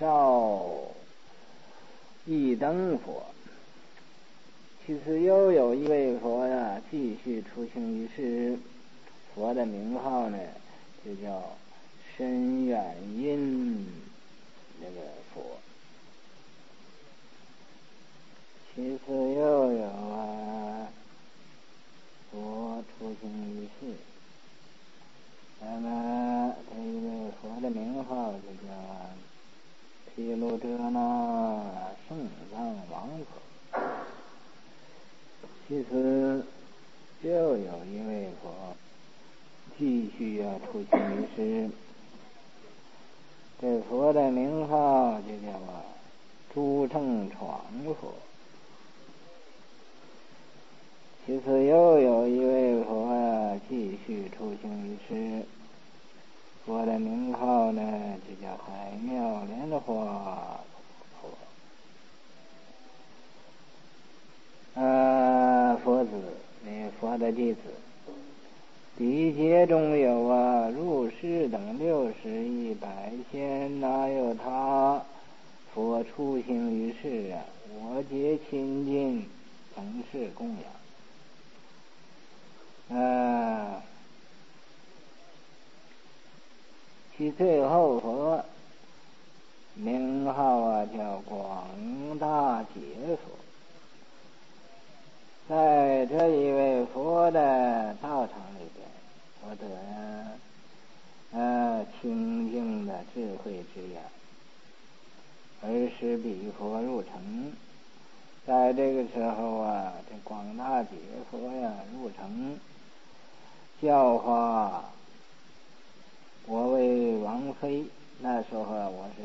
照一灯佛。其次又有一位佛呀，继续出行于世，佛的名号呢就叫深远因那个佛。其次又有佛出行于世，那么这一位佛的名号就叫毗卢遮那圣藏王佛。其次又有一位佛继续出行于世，这佛的名号就叫诸正闯佛。其次又有一位佛继续出行于世，佛的名号呢就叫海妙莲花佛。佛子，佛的弟子，第一节中有入世等60亿百千，哪有他佛出行于世我皆亲近曾是供养。其最后佛名号叫广大解佛。在这一位佛的道场里边，我得清净的智慧之眼，而使彼佛入城。在这个时候这广大解佛入城，教化我为王妃。那时候我是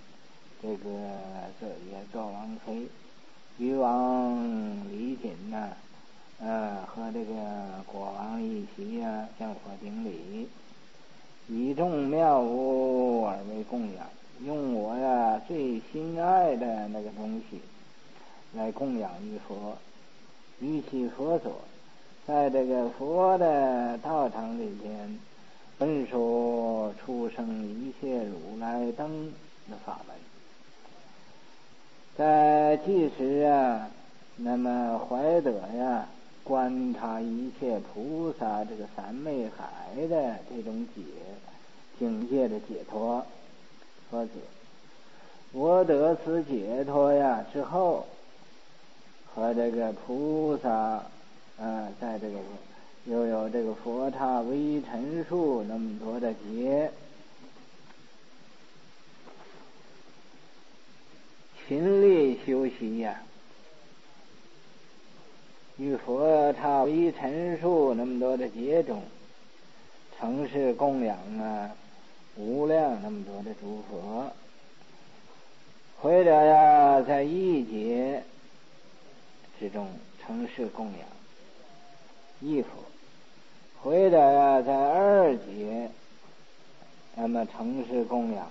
也做王妃，与王李锦和这个国王一起向佛顶礼，以众妙物而为供养，用我最心爱的那个东西来供养于佛，于其佛所，在这个佛的道场里边分说出生一切如来灯的法门。在即时那么怀得观察一切菩萨这个三昧海的这种境界的解脱。佛子，我得此解脱之后，和这个菩萨在这个又有这个佛刹微尘数那么多的劫，勤力修习与佛刹微尘数那么多的劫中，承事供养无量那么多的诸佛，或者在一劫之中承事供养一佛，或者在2劫那么承事供养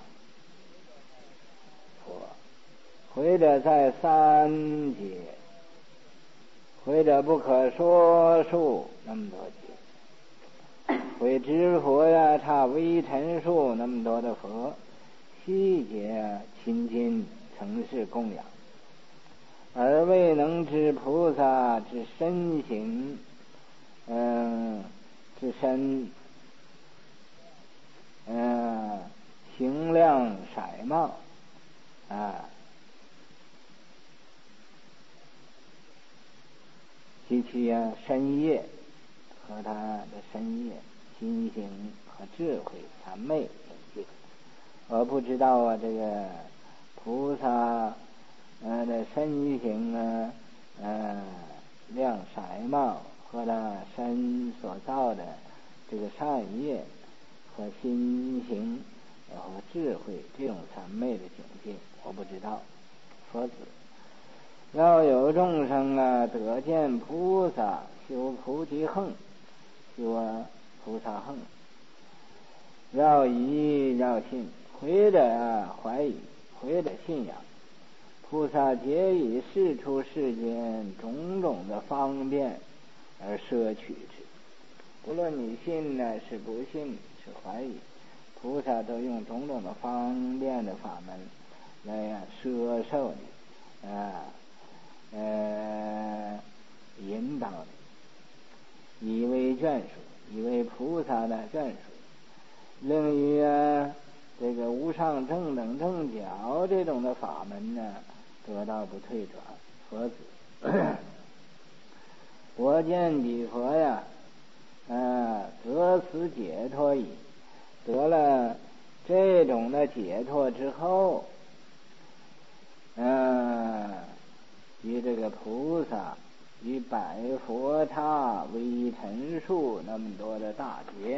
佛，或者在3劫，或者不可说数那么多劫，会知佛差微尘数那么多的佛，细节亲近承事供养，而未能知菩萨之身形之身形量色貌及其身业和他的身业、心行和智慧三昧境界。我不知道这个菩萨的身形量色貌和他身所造的这个善业和心行和智慧这种三昧的境界，我不知道。佛子，要有众生得见菩萨，修菩提行，修菩萨行，要疑要信，或者怀疑，或者信仰。菩萨皆以世出世间种种的方便而摄取之，无论你信是不信，是怀疑，菩萨都用种种的方便的法门来摄受你引导你，以为眷属，以为菩萨的眷属，令于这个无上正等正觉这种的法门呢，得到不退转。佛子我见彼佛呀，得此解脱矣。得了这种的解脱之后，与这个菩萨与百佛刹为陈述那么多的大劫，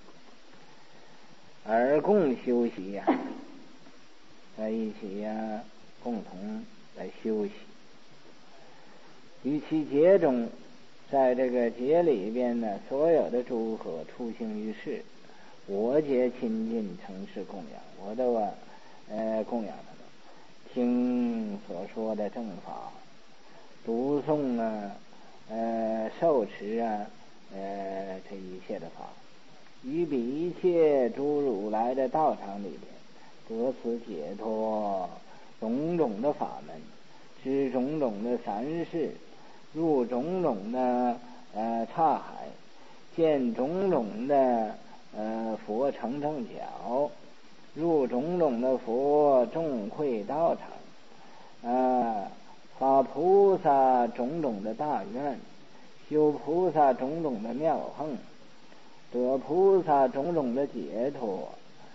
而共修习呀，在一起呀，共同来修习。于其劫中，在这个劫里边呢，所有的诸佛出行于世，我皆亲近承事供养，我都供养他们，听所说的正法，读诵受持这一切的法，于彼一切诸如来的道场里边，得此解脱种种的法门，知种种的三世，入种种的刹海，见种种的佛成正觉，入种种的佛众会道场，发菩萨种种的大愿，修菩萨种种的妙行，得菩萨种种的解脱，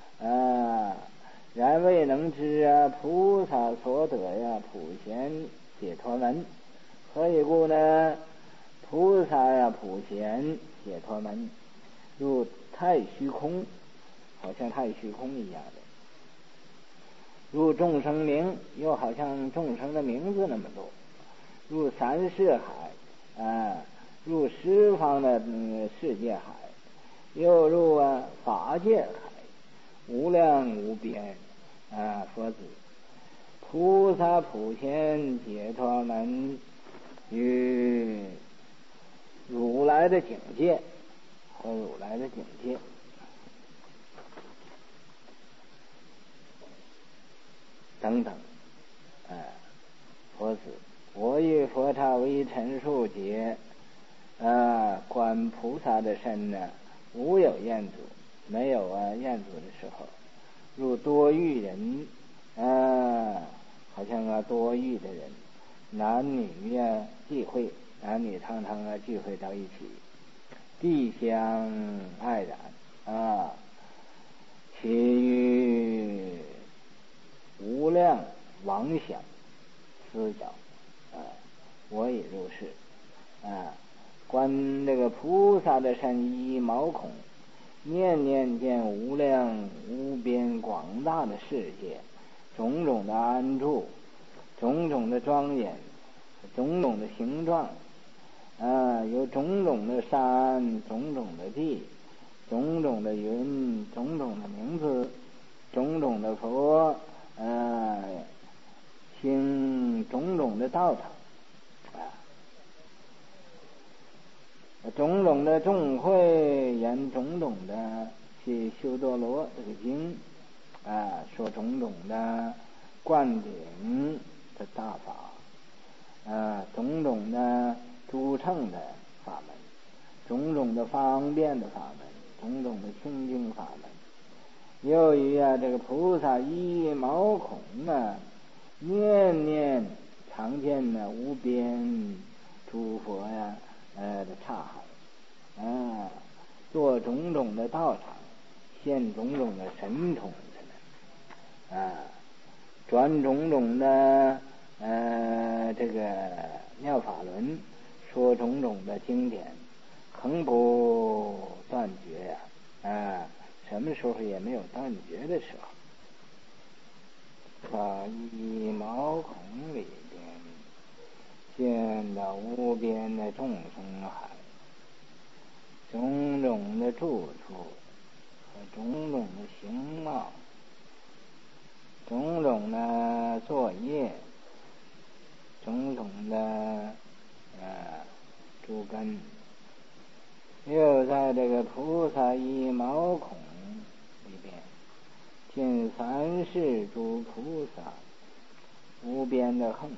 然未能知菩萨所得普贤解脱门。何以故呢？菩萨普贤解脱门，入太虚空，好像太虚空一样的；入众生名，又好像众生的名字那么多；入三世海，入十方的世界海，又入法界海，无量无边佛子。菩萨普贤解脱门与如来的境界和如来的境界等等，佛子，我与佛刹为陈述解，观菩萨的身呢，无有厌足，没有厌足的时候，如多欲人，好像多欲的人，男女聚会，男女常常聚会到一起，地相爱染，其于无量妄想思想，我也如是，观这个菩萨的身依毛孔，念念见无量无边广大的世界，种种的安住，种种的庄严，种种的形状，有种种的山，种种的地，种种的云，种种的名字，种种的佛，行种种的道场，种种的众会言种种的去修多罗这个经，说种种的灌顶的大法，种种的诸乘的法门，种种的方便的法门，种种的清净法门。由于这个菩萨依毛孔念念常见无边诸佛的刹海，做种种的道场，现种种的神通，转种种的这个妙法轮，说种种的经典，恒不断绝什么时候也没有断绝的时候。把一毛孔里边见到无边的众生海，种种的住处和种种的形貌，种种的作业，种种的诸根，又在这个菩萨一毛孔里边见三世诸菩萨无边的横门，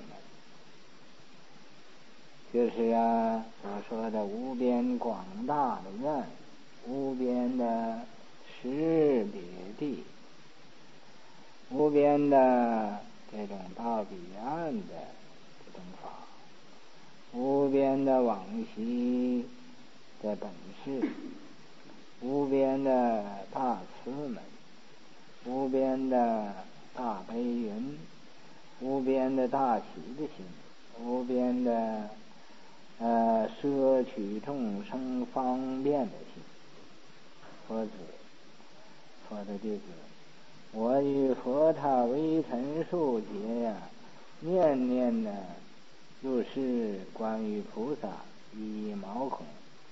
就是所说的无边广大的愿，无边的识别地，无边的这种到彼岸的这种法，无边的往昔的本事，无边的大慈门，无边的大悲云，无边的大喜的心，无边的摄取众生方便的心。佛子，佛的弟子，我与佛他微尘数劫念念的就是关于菩萨以毛孔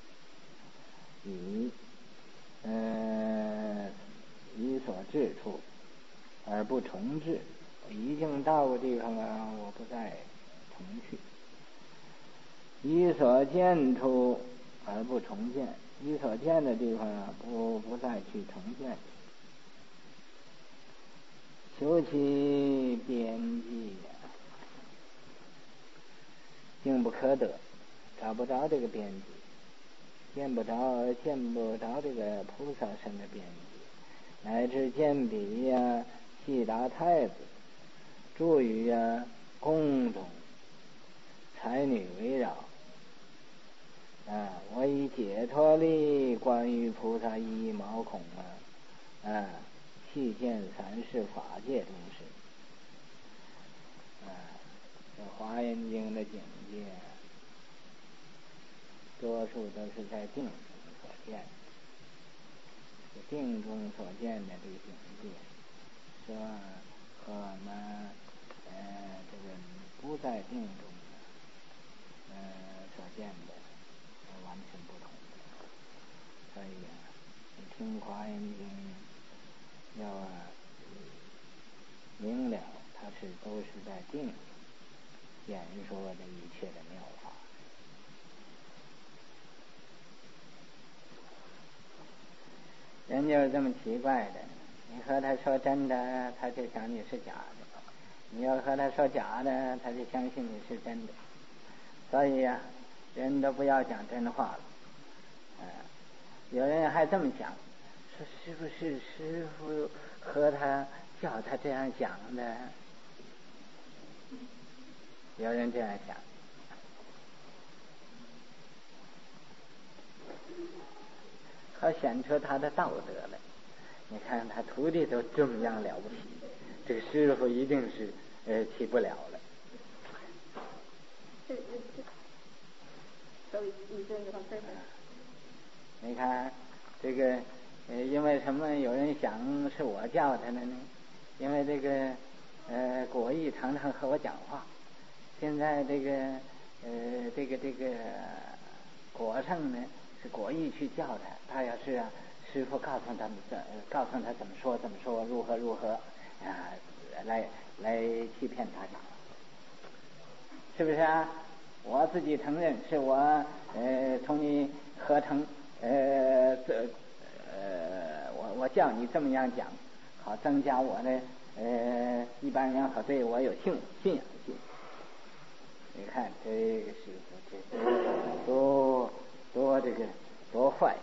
以所至处而不重至，已经到的地方我不再重去，以所见处而不重见，以所见的地方不再去重见，求其边际竟不可得，找不着这个边际，见不着这个菩萨身的边际，乃至见彼悉达太子住于宫中，才女围绕，我以解脱力关于菩萨一毛孔细见三世法界中事。这华严经的境界多数都是在定中所见，定中所见的这个境界，说和我们这个不在定中所见的完全不同的。所以你听华严经要明了，它都是在定演说的一切的妙法。人就是这么奇怪的，你和他说真的，他就想你是假的；你要和他说假的，他就相信你是真的。所以人都不要讲真话了。有人还这么想，说是不是师父和他叫他这样讲的？有人这样想。好显出他的道德来。你看他徒弟都这么样了不起，这个师傅一定是起不了了。你看这个因为什么有人想是我叫他的呢？因为这个果毅常常和我讲话，现在这个果圣呢是果毅去叫他要是师父告诉他怎么说如何来欺骗大家，是不是啊？我自己承认是我同你合成我叫你这么样讲，好增加我的一般人好对我有信仰性。你看这个师傅这多这个多坏。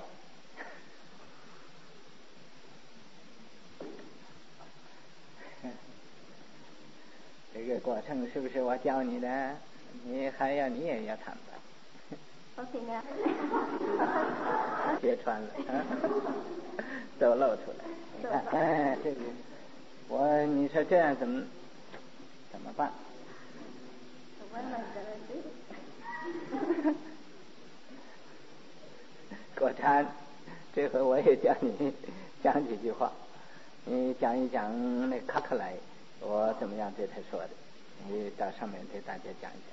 这个过程是不是我教你的？你也要坦白。 好听啊！ 揭穿了，都露出来。你看，这个你说这样怎么办？果禅，这回我也教你讲几句话，你讲一讲那卡克莱，我怎么样对他说的，你到上面对大家讲一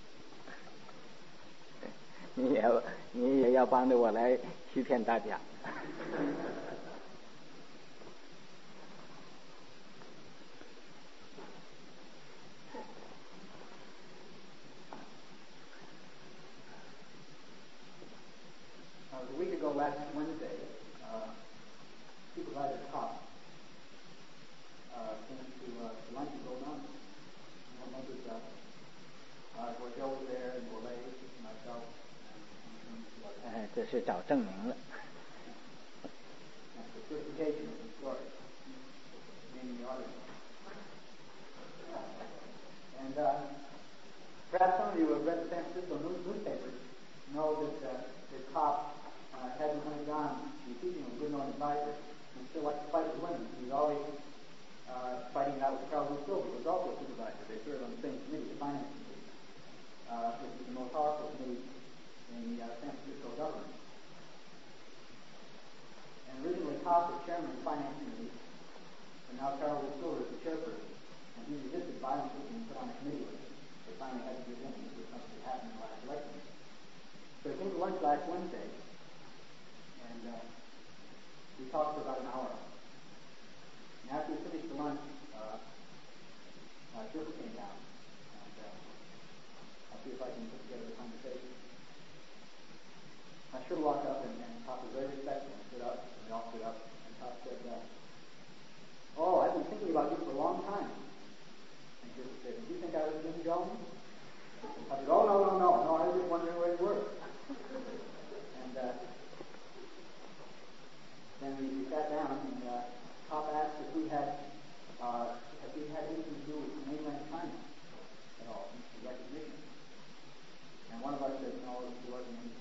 讲。你也要帮着我来欺骗大家。 A week ago, last Wednesday, Supervisor Cox came to lunch and go mountain. 是找证明了。 That's the certification of the story. Naming the audience. And perhaps some of you who have read the San Francisco newspapers know that Kopp hadn't undergone the teaching of a good known advisor and still liked to fight with women. He was always fighting it out with Charles Lee Silver, who was also a supervisor. They served on the same committee, the finance committee, which is the most powerful committee in the San Francisco government. And originally Kopp was chairman of the finance committee, and now Charles Lee Silver is the chairperson. And he resisted violently being put on a committee with him. They finally had to give in. This was something that happened in the last election. So he came to lunch last Wednesday, and we talked for about an hour. And after we finished the lunch, Sherpa came down, and I'll see if I can put together the conversation. Sherpa walked up, and Kopp was very respectful and stood up, and we all stood up, and Kopp said, "Oh, I've been thinking about you for a long time." And Sherpa said, "Did you think I was Jim Jones?" I said, "Oh, no, I was just wondering where you were." And then we sat down, and Kopp asked if we had anything to do with mainland China at all, the recognition. And one of us said, "No, there wasn't any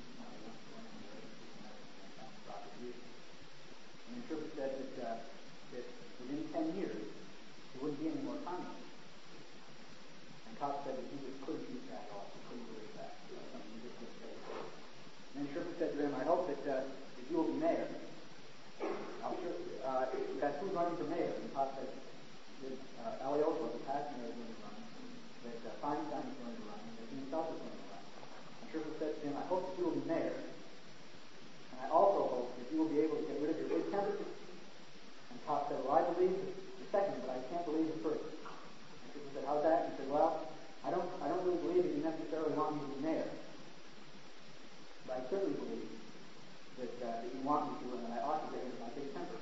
prosecution." And the Sherpa said that within 10 years, there wouldn't be any more communism. And Kopp said that he just couldn't use that at all. He couldn't believe that. It was something he just couldn't say. And then Sherpa said to him, "I hope that you will be mayor." Now, we had who's running for mayor, and Kopp said that Alioto, the past mayor, is going to run, that Feinstein is going to run, and that he himself is going to run. And Sherpa said to him, "I hope that you will be mayor, and I also hope that you will be able to get rid of your big temper." And Kopp said, "Well, I believe the second, but I can't believe the first." And Sherpa said, "How's that?" He said, "Well, I don't really believe that you necessarily want me to be mayor, but I certainly believe that you want me to, and that I ought to get rid of my big temper."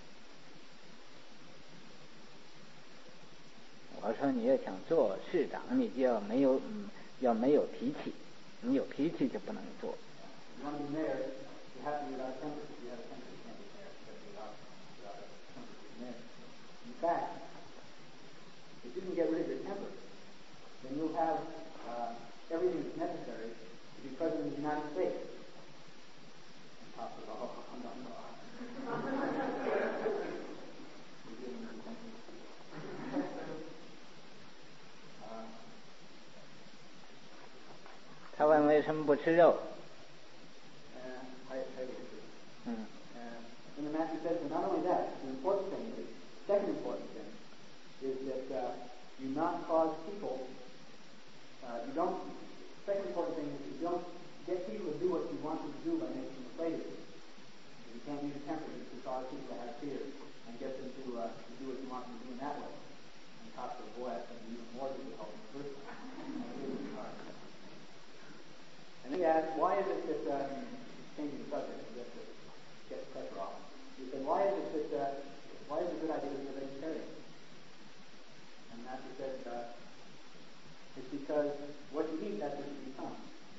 我说你要想做市长，你就要没有脾气，你有脾气就不能做。 You want to be mayor, you have to be without temper. If you have a temper, you can't be mayor. You have to be without a temper to be mayor. In fact, if you can get rid of your temper, then you'll have everything that's necessary to be president of the United States. And Kopp said, "Oh, no. 他问为什么不吃肉？ And the master says, not only that, the second important thing is that you not cause people, second important thing is you don't get people to do what you want them to do by making them afraid of you. You can't use temper to cause people to have fear and get them to do what you want them to do in that way. And Kopp said, "Boy, that's going to be even more difficult than the first time." And then he asked, why is it that, changing the subject, just to get the pressure off, he said, why is it a good idea to be a vegetarian? And the master said, it's because what you eat, that's what you become.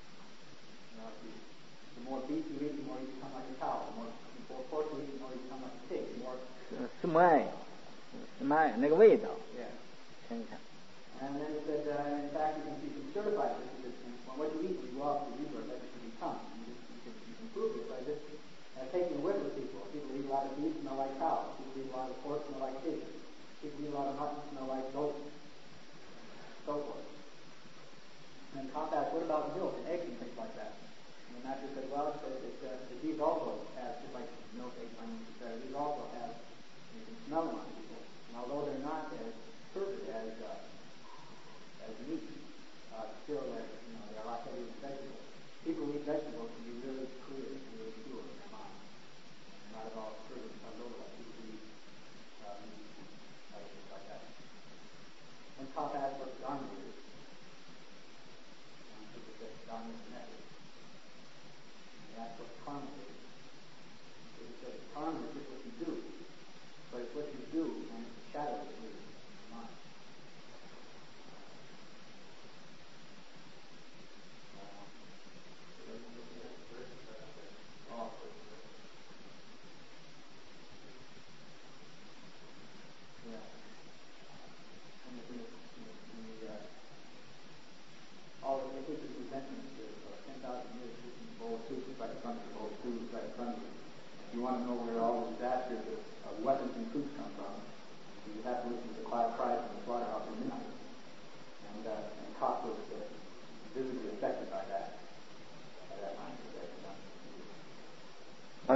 The more beef you eat, the more you become like a cow. The more pork you eat, the more you become like a pig. The more... 什么那个味道。 Yeah. 想想。 And then he said, in fact, you can certify this. What you eat, you go out to rebirth, that's what you become. You can prove it by just taking a whiff of people. People eat a lot of beef, smell like cows. People eat a lot of pork, smell like pigs. People eat a lot of mutton, smell like goats. So forth. And then Kopp asked, what about milk and eggs and things like that? And the master said, well, these also have, just like milk, eggs, onions, etc., these also have, you can smell them on people. And although they're not as perfect as meat, still they're a lot heavier than vegetables. People who eat vegetables can be really clear and really pure in their mind. They're not at all perfect, although people who eat meat, other things like that. When Kopp asked what Dharma is, and people said Dharma is the method. And he asked what karma is. And people said karma is just what you do. But it's what you do, and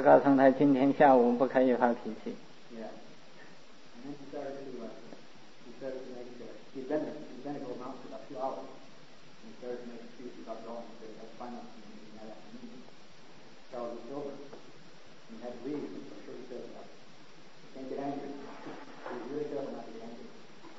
告诉他今天下午不可以发脾气。 Yeah. And then he started to make, he'd been at Gold Mountain for about 2 hours. And he started to make excuses about going. He said, that's fine enough for me in that afternoon. Charles was over. And he had to leave. So I'm sure he said, you can't get angry. He was really careful not to get angry.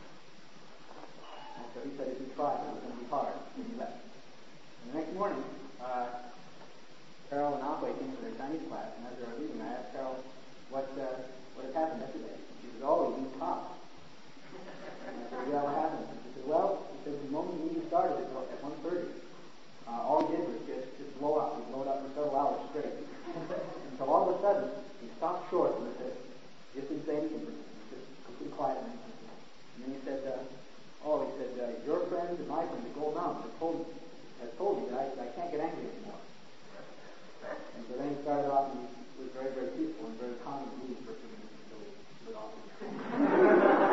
And so he said if he tried, it was going to be hard. And he left. And the next morning, Carol and Abbe came to their Chinese class, and as they were leaving, I asked Carol what had happened yesterday. She said, oh, you beat Pop. And I said, yeah, what happened? She said, well, the moment the meeting started at 1:30, all he did was just blow up. He blowed up for several hours straight. Until all of a sudden, he stopped short and he said, just didn't say anything for a minute. He just completely quiet. And then he said, your friends and my friends at Gold Mountain has told me that I can't get angry anymore. And so then he started off and he was very, very peaceful and very calm and meeting for a few minutes until he lit off again.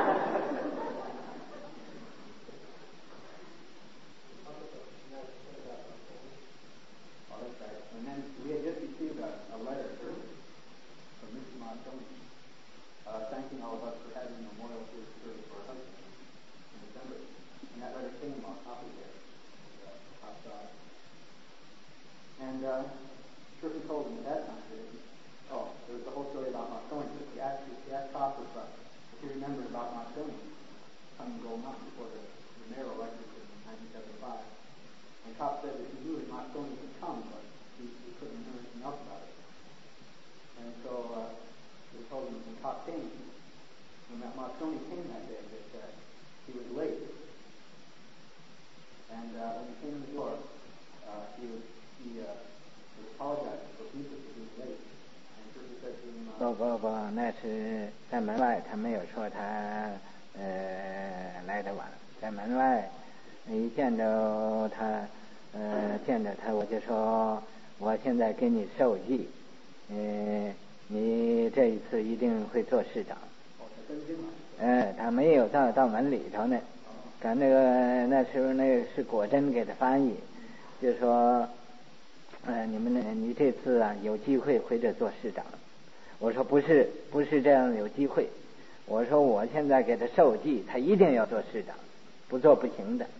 Oh, that's right. And then we had just received a letter from Mrs. Montgomery thanking all of us for having a memorial service for her husband in December. And that letter came on top of there, outside. And Shirley told him at that time that there was the whole story about Marconi. He asked Pop if he remembered about Marconi coming to Gold Mountain before the mayoral elections in 1975. And Pop said that he knew that Marconi would come, but he couldn't remember anything else about it. And so they told him when Pop came, when Marconi came that day, that he was late. And when he came in the door, he was apologizing profusely for being late. And Shirley said to him, 不，那是在门外，他没有说他来得晚，在门外一见着他，我就说我现在给你授记，你这一次一定会做市长。他没有到门里头呢，赶那时候那个是果真给他翻译，就说你这次啊有机会回这做市长。我说不是这样有机会，我说我现在给他授记，他一定要做市长，不做不行的。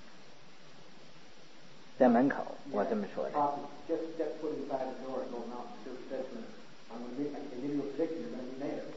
在门口我这么说的。 Just put inside the door at Gold Mountain. Shirley said to him, I can give you a prediction. You're going